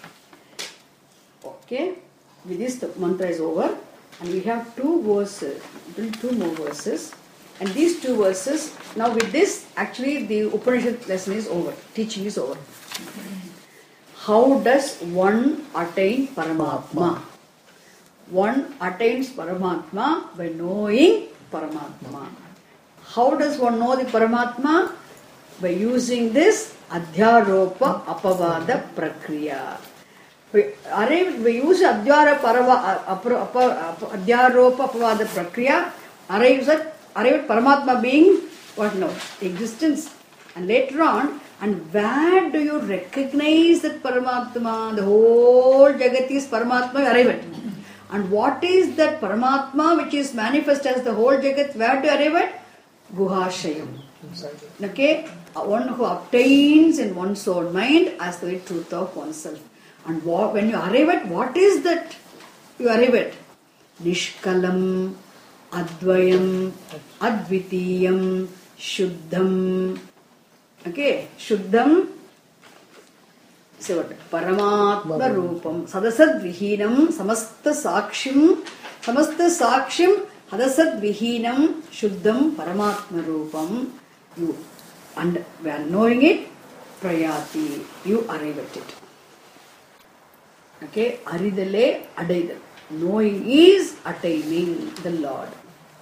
Okay. With this, the mantra is over. And we have two verses, two more verses. And these two verses, now with this, actually the Upanishad lesson is over. Teaching is over. How does one attain Paramatma? One attains Paramatma by knowing Paramatma. How does one know the Paramatma? By using this Adhyaropa Apavada Prakriya. We arrive, we use Adhyara Parava, Adhyaropa Apavada Prakriya, arrives at, arrive at Paramatma being what now? Existence. And later on, and where do you recognize that Paramatma? The whole Jagat is Paramatma, you arrive at. And what is that Paramatma which is manifest as the whole Jagat? Where do you arrive at? Guhashayam. Okay? One who obtains in one's own mind as the truth of oneself. And what, when you arrive at, what is that you arrive at? Nishkalam, Advayam, Advitiyam, Shuddham. Okay? Shuddham. Say what? Paramatma Rupam. Sadasad Vihinam, Samasta Sakshim, Samasta Sakshim, Hadasad Vihinam, Shuddham, Paramatma Rupam. You, and while knowing it, Prayati, you arrive at it. Okay? Aridale, Adaidal. Knowing is attaining the Lord.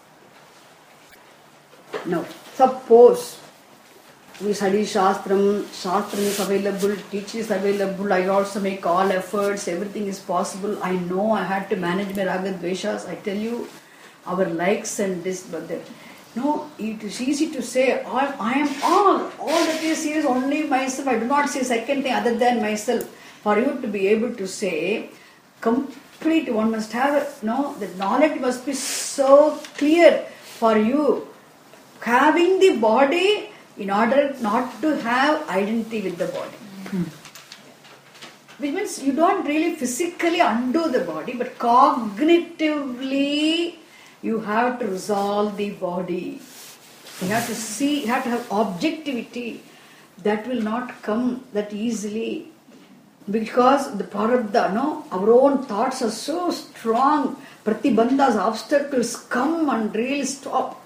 Now, suppose we study Shastram, Shastram is available, teaching is available, I also make all efforts, everything is possible. I know I had to manage my raga dveshas. I tell you, our likes and this, but that. No, it is easy to say, I, I am all. All that is here is only myself. I do not say second thing other than myself. For you to be able to say, complete, one must have, no, the knowledge must be so clear for you. Having the body, in order not to have identity with the body. Hmm. Which means you don't really physically undo the body, but cognitively you have to resolve the body. You have to see, you have to have objectivity. That will not come that easily. Because the prarabdha, no, our own thoughts are so strong. Pratibandhas, obstacles come and really stop.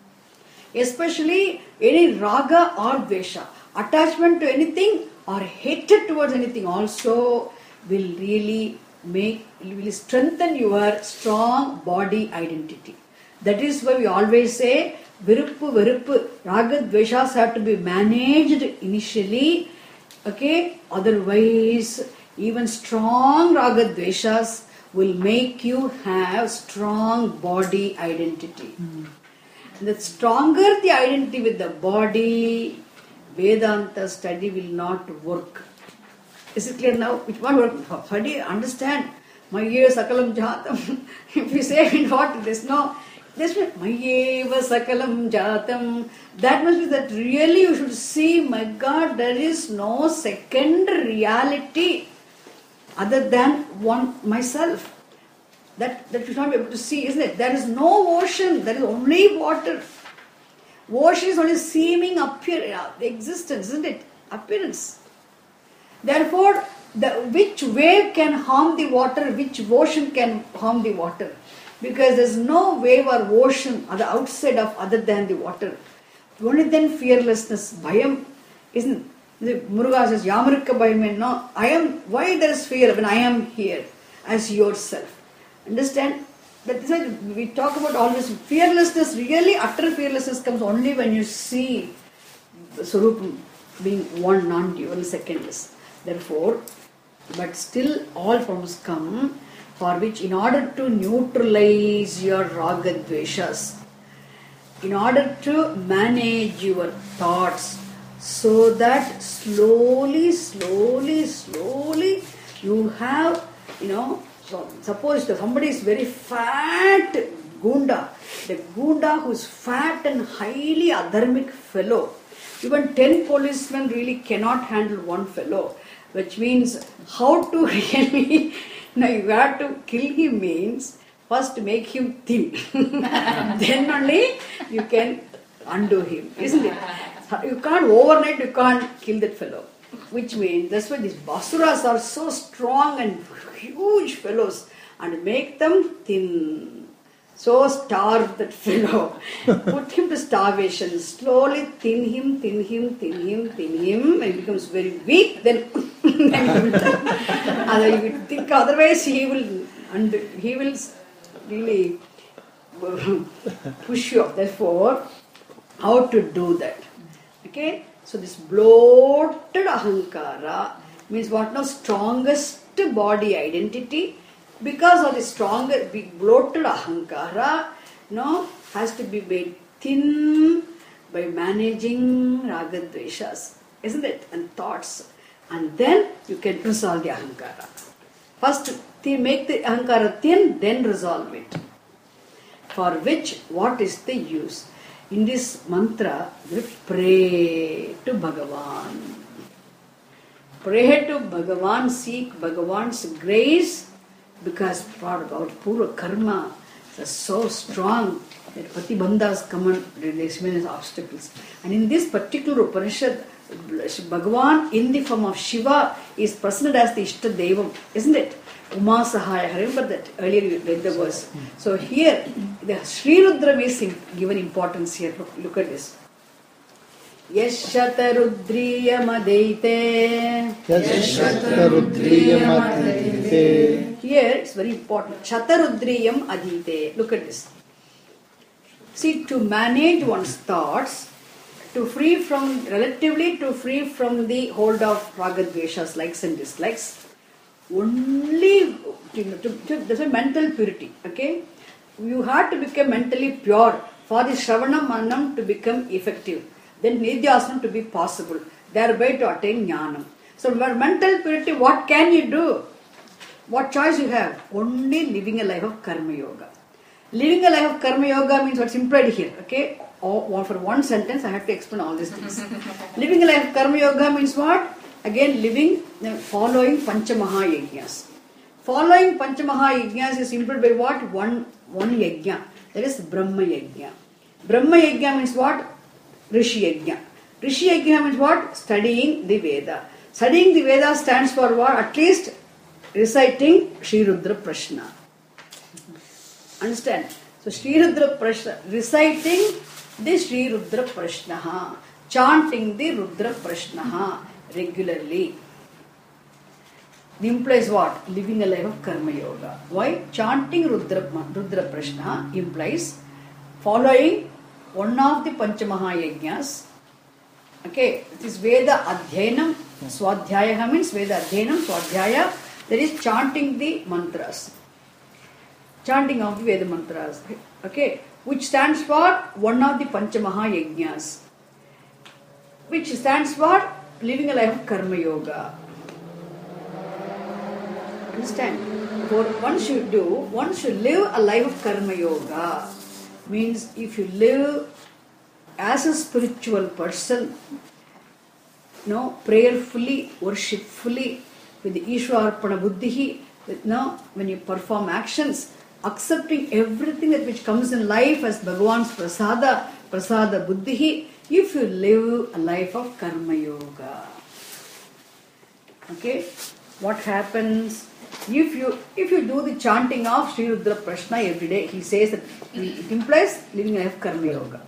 Especially any raga or dvesha. Attachment to anything or hatred towards anything also will really make, will strengthen your strong body identity. That is why we always say, viruppu, viruppu, raga dveshas have to be managed initially. Okay? Otherwise, even strong raga dveshas will make you have strong body identity. Mm. The stronger the identity with the body, Vedanta study will not work. Is it clear now? It won't work. Study, understand. Mayeva sakalam jatam. If you say in what, there's no, there's no Mayeva sakalam jatam. That must be that really you should see, my God, there is no second reality other than one, myself. That, that you should not be able to see, isn't it? There is no ocean, there is only water. Ocean is only seeming appear, existence, isn't it? Appearance. Therefore, the, which wave can harm the water, which ocean can harm the water? Because there is no wave or ocean on the outside of other than the water. Only then fearlessness, bhayam, isn't it? Muruga says, Yamarika bhayam, no, I am, why there is fear when I am here as yourself? Understand? That's why we talk about all this fearlessness. Really, utter fearlessness comes only when you see Swarupam being one non-dual, secondless. Therefore, but still all forms come for which, in order to neutralize your raga dveshas, in order to manage your thoughts, so that slowly, slowly, slowly you have, you know, so suppose somebody is very fat gunda, the gunda who is fat and highly adharmic fellow, even ten policemen really cannot handle one fellow, which means how to really, now you have to kill him means first make him thin, then only you can undo him, isn't it? You can't overnight, you can't kill that fellow. Which means, that's why these basuras are so strong and huge fellows, and make them thin. So starve that fellow. Put him to starvation. Slowly thin him, thin him, thin him, thin him. When he becomes very weak, then, then he will die. You think otherwise he will, and he will really push you up. Therefore, how to do that? Okay? So this bloated ahankara means what now? Strongest body identity. Because of the stronger, big bloated ahankara, no, has to be made thin by managing raga dveshas, isn't it? And thoughts. And then you can resolve the ahankara. First, make the ahankara thin, then resolve it. For which, what is the use? In this mantra, we pray to Bhagavan. Pray to Bhagavan, seek Bhagavan's grace, because part of our pura karma is so strong that patibandhas come and they as obstacles. And in this particular Upanishad, Bhagavan in the form of Shiva is presented as the Ishta Devam, isn't it? Uma Sahaya, remember that earlier you read the verse. So here, the Sri Rudra is given importance here. Look, look at this. Yashatarudriyam adite. Yashatarudriyam adite. Here it's very important. Shatarudriyam adite. Look at this. See, to manage one's thoughts, to free from, relatively to free from the hold of raga dveshas, likes and dislikes, only to, to, to, there's a mental purity, okay? You have to become mentally pure for the Shravanam Manam to become effective. Then Nidhyasanam to be possible, thereby to attain Jnanam. So, mental purity, what can you do? What choice you have? Only living a life of Karma Yoga. Living a life of Karma Yoga means what's implied here, okay? Or, for one sentence, I have to explain all these things. Living a life of Karma Yoga means what? Again, living, following Panchamaha Yajnas. Following Panchamaha Yajnas is implied by what? One, one Yajna. That is Brahma Yajna. Brahma Yajna means what? Rishi Yajna. Rishi Yajna means what? Studying the Veda. Studying the Veda stands for what? At least reciting Sri Rudra Prashna. Understand? So Sri Rudra Prashna, reciting the Sri Rudra Prashnaha, chanting the Rudra Prashnaha regularly. It implies what? Living a life of Karma Yoga. Why? Chanting Rudra, Rudra Prashnaha implies following one of the Panchamaha Yajnas. Okay, it is Veda Adhyanam, Swadhyaya means Veda Adhyanam, Swadhyaya, that is chanting the mantras. Chanting of the Veda mantras. Okay, which stands for one of the Panchamaha Yajnas. Which stands for living a life of Karma Yoga. Understand? For one should do, one should live a life of Karma Yoga. Means if you live as a spiritual person, you know, prayerfully, worshipfully, with the Ishwarpana Buddhi, with, you know, when you perform actions, accepting everything that which comes in life as Bhagavan's prasada, prasada buddhi, if you live a life of Karma Yoga. Okay? What happens? If you if you do the chanting of Sri Rudra Prashna every day, he says that it implies living a life of Karma Yoga.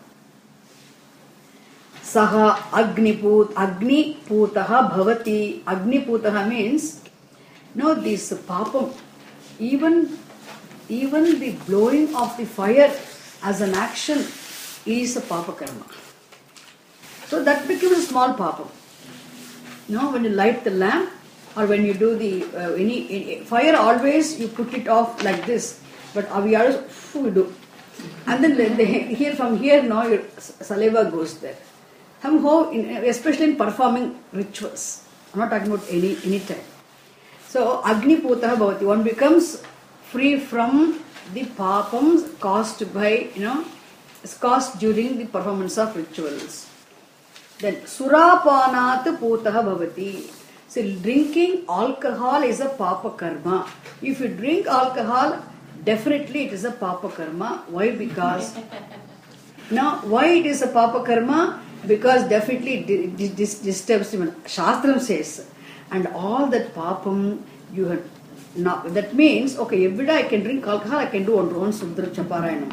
Saha Agniput, Agni Putaha Bhavati. Agni Putaha means, no, this papam, even even the blowing of the fire as an action is a papa karma. So that becomes a small papa. You know, when you light the lamp or when you do the uh, any, any fire, always you put it off like this. But aviyars, we do. And then they, here from here now your saliva goes there. Somehow, in, especially in performing rituals. I'm not talking about any any time. So Agni Putaha Bhavati, one becomes free from the papams caused by, you know, caused during the performance of rituals. Then Surapanat Putaha Bhavati. So drinking alcohol is a papa karma. If you drink alcohol, definitely it is a papa karma. Why? Because now why it is a papa karma? Because definitely it disturbs him. Shastram says, and all that papam you had now. That means okay, every day I can drink alcohol. I can do one one Sudra Chaparayanam.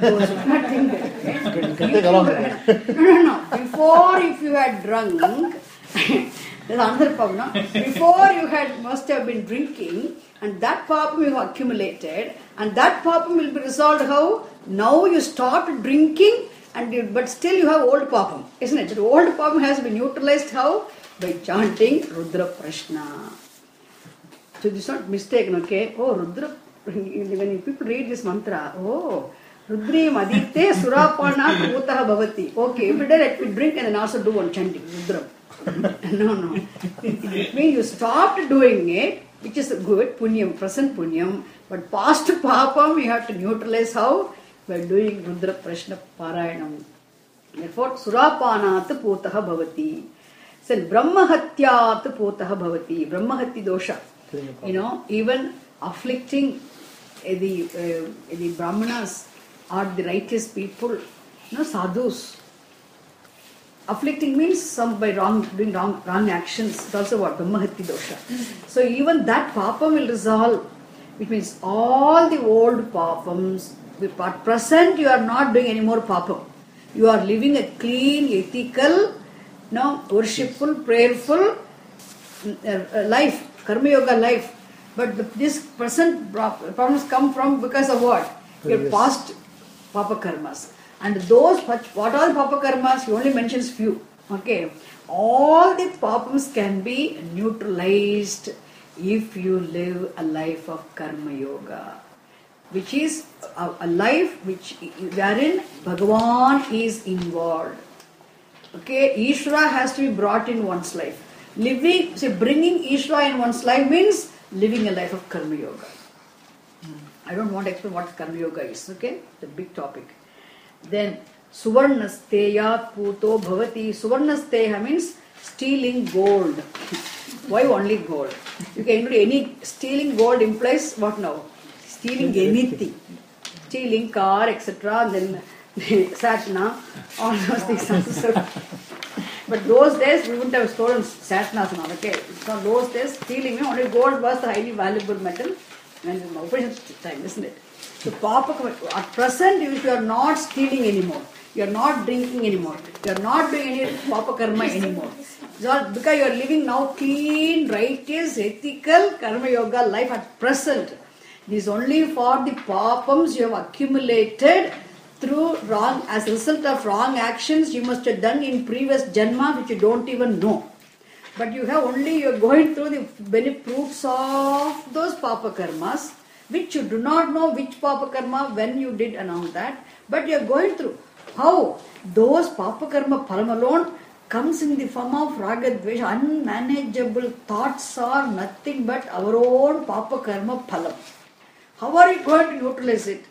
No, no, no. Before, if you had drunk, there's another problem. Before you had must have been drinking, and that papam you have accumulated, and that papam will be resolved how? Now you stopped drinking, and you, but still you have old papam, isn't it? The old papam has been neutralized how? By chanting Rudra Prashna. So this is not mistaken, okay? Oh, Rudra, when people read this mantra, oh, Rudri Madite Surapana Putaha Bhavati. Okay, every day let me drink and then also do one chanting, Rudra. No, no. It means you stopped doing it, which is good, punyam, present punyam, but past papam you have to neutralize how? By doing Rudra Prashna Parayanam. Therefore, Surapanat Putaha Bhavati. Then Brahmahatyat Putaha Bhavati. Brahmahati dosha. You know, even afflicting uh, the, uh, the Brahmanas or the righteous people, you know, sadhus. Afflicting means some by wrong, doing wrong, wrong actions. It's also what? Brahmahati dosha. So even that papam will resolve. Which means all the old papams, at present you are not doing any more papam. You are living a clean, ethical, no, worshipful, prayerful uh, life, karma yoga life. But the, this present problems come from because of what? Your past papa karmas. And those, what are the papa karmas? He only mentions few. Okay. All the papams can be neutralized if you live a life of karma yoga, which is a, a life which wherein Bhagavan is involved. Okay, Ishvara has to be brought in one's life. Living, see, bringing Ishvara in one's life means living a life of karma yoga. I don't want to explain what karma yoga is. Okay, the big topic. Then Suvarnasteya Puto Bhavati. Suvarnasteya means stealing gold. Why only gold? You can include any. Stealing gold implies what now? Stealing anything. Stealing car, et cetera. Then Satna, all those things also. But those days we wouldn't have stolen Satnas now. Okay, so those days stealing only gold was the highly valuable metal. And the operation time, isn't it? So Papa, at present if you are not stealing anymore, you are not drinking anymore, you are not doing any Papa karma anymore. So because you are living now clean, righteous, ethical karma yoga life at present. This is only for the papams you have accumulated through wrong, as a result of wrong actions you must have done in previous janma which you don't even know. But you have only, you are going through the many fruits of those papa karmas, which you do not know which papa karma, when you did and all that, but you are going through. How? Those papa karma phalam alone comes in the form of raga dvesha. Unmanageable thoughts are nothing but our own papa karma phalam. How are you going to utilize it?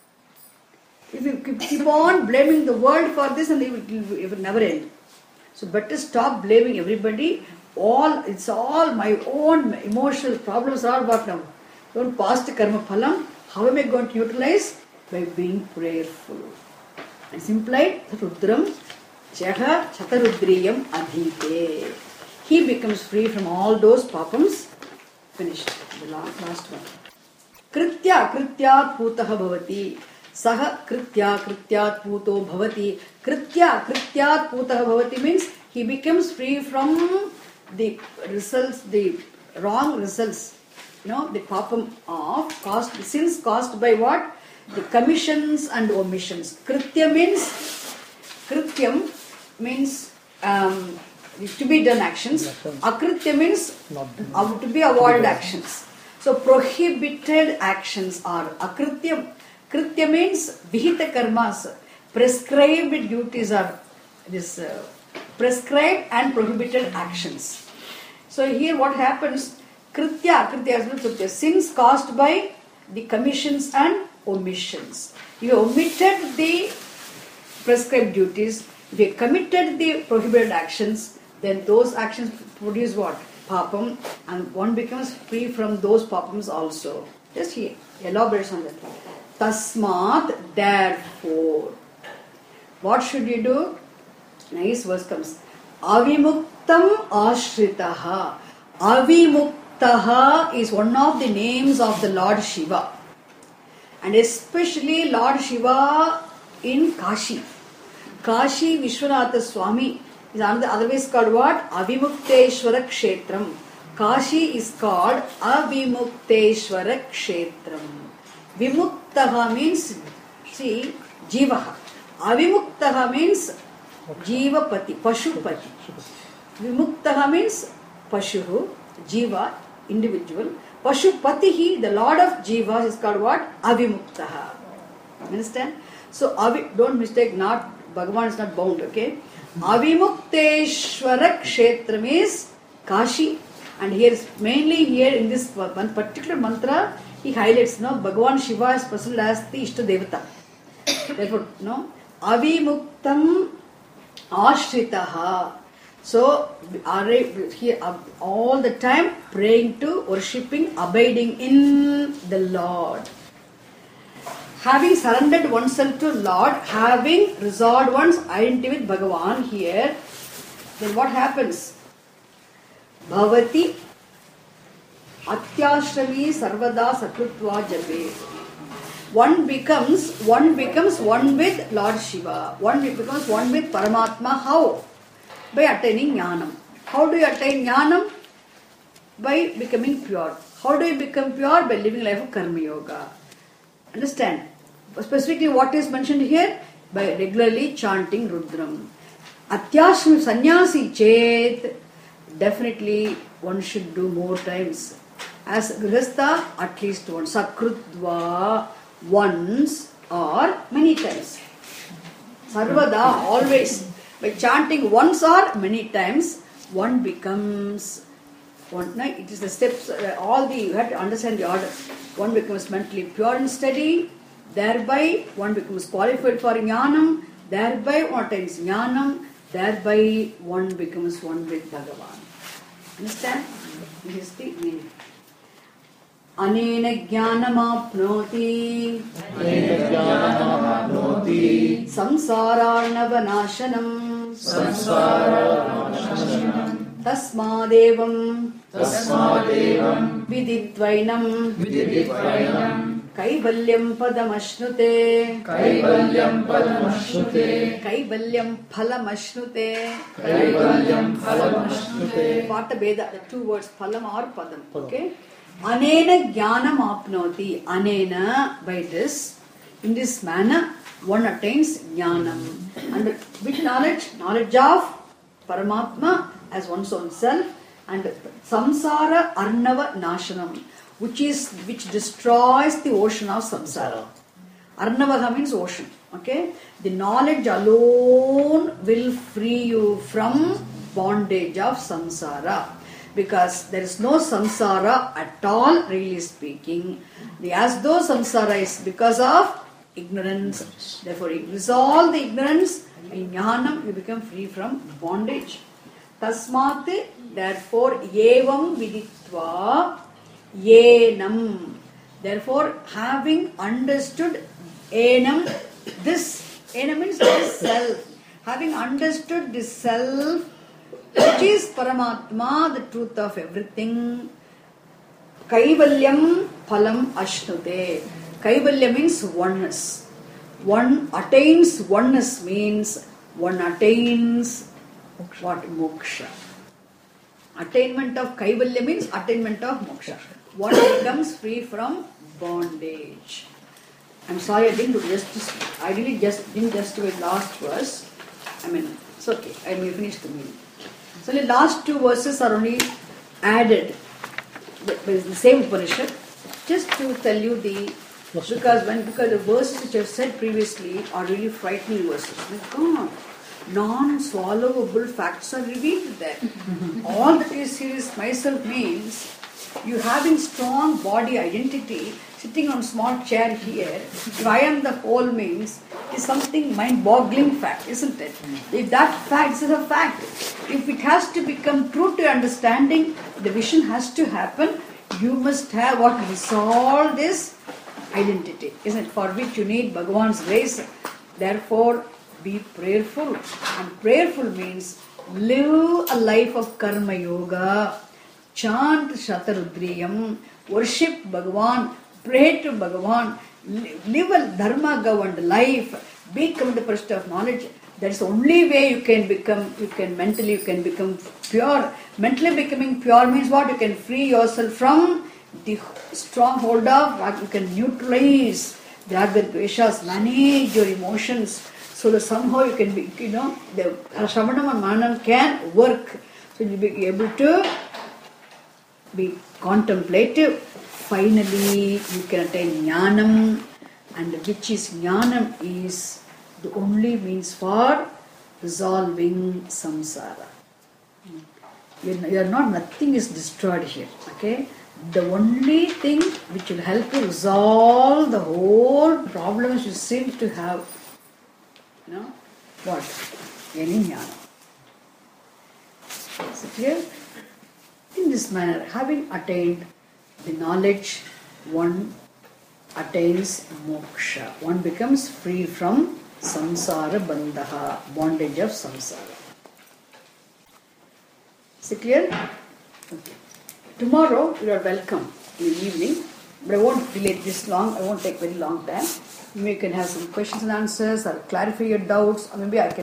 If you keep on blaming the world for this, and it will, it will never end. So better stop blaming everybody. All it's all my own emotional problems are what now? Don't past karma phalam. How am I going to utilize? By being prayerful. It's implied Rudram Jaha Chatarudriyam Adhite. He becomes free from all those papams. Finished. The last, last one. Kritya Krityat Putaha Bhavati. Saha Kritya Krityat Puto Bhavati. Kritya Krityat Putaha Bhavati means he becomes free from the results, the wrong results. you know, the papam of caused, sins caused by what? The commissions and omissions. Kritya means, krityam means um, to be done actions. Akritya means uh, to be avoided actions. So prohibited actions are akrityam. Kritya means vihita karmas. Prescribed duties are this uh, prescribed and prohibited actions. So here what happens? Kritya, kritya is kritya, sins caused by the commissions and omissions. You omitted the prescribed duties, if you committed the prohibited actions, then those actions produce what? Papam, and one becomes free from those papams also. Just here, elaborate on that. Tasmat, therefore. What should you do? Nice verse comes. Avimuktam ashritaha. Avimuktaha is one of the names of the Lord Shiva. And especially Lord Shiva in Kashi. Kashi Vishwanatha Swami is otherwise called what? Avimukteshwara Kshetram. Kashi is called Avimukteshwara Kshetram. Vimuktaha means, see, Jivaha. Avimuktaha means Jivapati, Pashupati. Vimuktaha means Pashuhu, Jiva, individual. Pashupatihi, the Lord of Jivas, is called what? Avimuktaha. Understand? So, avi, don't mistake, not Bhagavan is not bound, okay? Avimukteshwara Kshetram is Kashi. And here is mainly here in this one particular mantra, he highlights, no, Bhagavan Shiva is presented as the Ishta Devata. Therefore, no, Avimuktam Ashritaha. So, are here all the time praying to, worshipping, abiding in the Lord. Having surrendered oneself to Lord, having resolved one's identity with Bhagavan here, then what happens? Bhavati Atyashrami Sarvada Sakrutva Jabe. One becomes, one becomes one with Lord Shiva. One becomes one with Paramatma. How? By attaining Jnanam. How do you attain Jnanam? By becoming pure. How do you become pure? By living life of Karma Yoga. Understand? Specifically what is mentioned here? By regularly chanting Rudram. Atyashrami Sannyasi Chet. Definitely one should do more times. As Grihastha, at least once. Sakrutva, once or many times. Sarvada, always. By chanting once or many times, one becomes one. It is the steps, all the, you have to understand the order. One becomes mentally pure and steady, thereby one becomes qualified for Jnanam, thereby one attains Jnanam, thereby one becomes one with Bhagavan. Understand? This is the meaning. Anena jnanamapnoti samsararnavanashanam tasmadevam viditvainam kaivalyam padamashnute Kaivalyam padamashnute kaivalyam phalamashnutte Kaivalyam phalamashnutte. Vata Beda, the two words phalam or padam. Okay? Anena jnanam apnoti. Anena, by this, in this manner, one attains jnanam. And which knowledge? Knowledge of Paramatma as one's own self, and samsara arnava nashanam, which is which destroys the ocean of samsara. Arnavaha means ocean. Okay? The knowledge alone will free you from bondage of samsara. Because there is no samsara at all, really speaking. The as though samsara is because of ignorance. Therefore, you resolve the ignorance, in jnanam you become free from bondage. Tasmat, therefore, yevam viditva yenam. Therefore, having understood enam, this, enam means this self. Having understood this self, which is Paramatma, the truth of everything. Kaivalyam phalam ashnute. Kaivalya means oneness. One attains oneness means one attains what? Moksha. Attainment of Kaivalya means attainment of moksha. one becomes free from bondage. I'm sorry I didn't do justice. I really just didn't justify the last verse. I mean, it's okay. I may finish the meaning. So the last two verses are only added. It's the same Upanishad. Just to tell you the because when because the verses which I've said previously are really frightening verses. My God, non-swallowable facts are revealed there. All that is here is myself means you having strong body identity, sitting on small chair here. If I am the whole means is something mind-boggling fact, isn't it? If that fact is a fact, if it has to become true to understanding, the vision has to happen. You must have what resolve this identity, isn't it? For which you need Bhagavan's grace. Therefore, be prayerful. And prayerful means live a life of karma yoga, chant Shatarudriyam, worship Bhagavan, pray to Bhagavan, live a dharma governed life, become the pursuit of knowledge. That's the only way you can become, you can mentally, you can become pure. Mentally becoming pure means what? You can free yourself from the stronghold of what you can neutralize the Raga Dveshas, manage your emotions so that somehow you can be, you know, the Shravanam and Manam can work. So you'll be able to be contemplative. Finally, you can attain Jnanam, and which is Jnanam is the only means for resolving samsara. You are not, nothing is destroyed here, okay? The only thing which will help you resolve the whole problems you seem to have, you know, what? Any jnana. Is it clear? In this manner, having attained the knowledge, one attains moksha. One becomes free from samsara bandhaha, bondage of samsara. Is it clear? Okay. Tomorrow you are welcome in the evening, but I won't delay this long. I won't take very long time. Maybe you can have some questions and answers or clarify your doubts, or maybe I can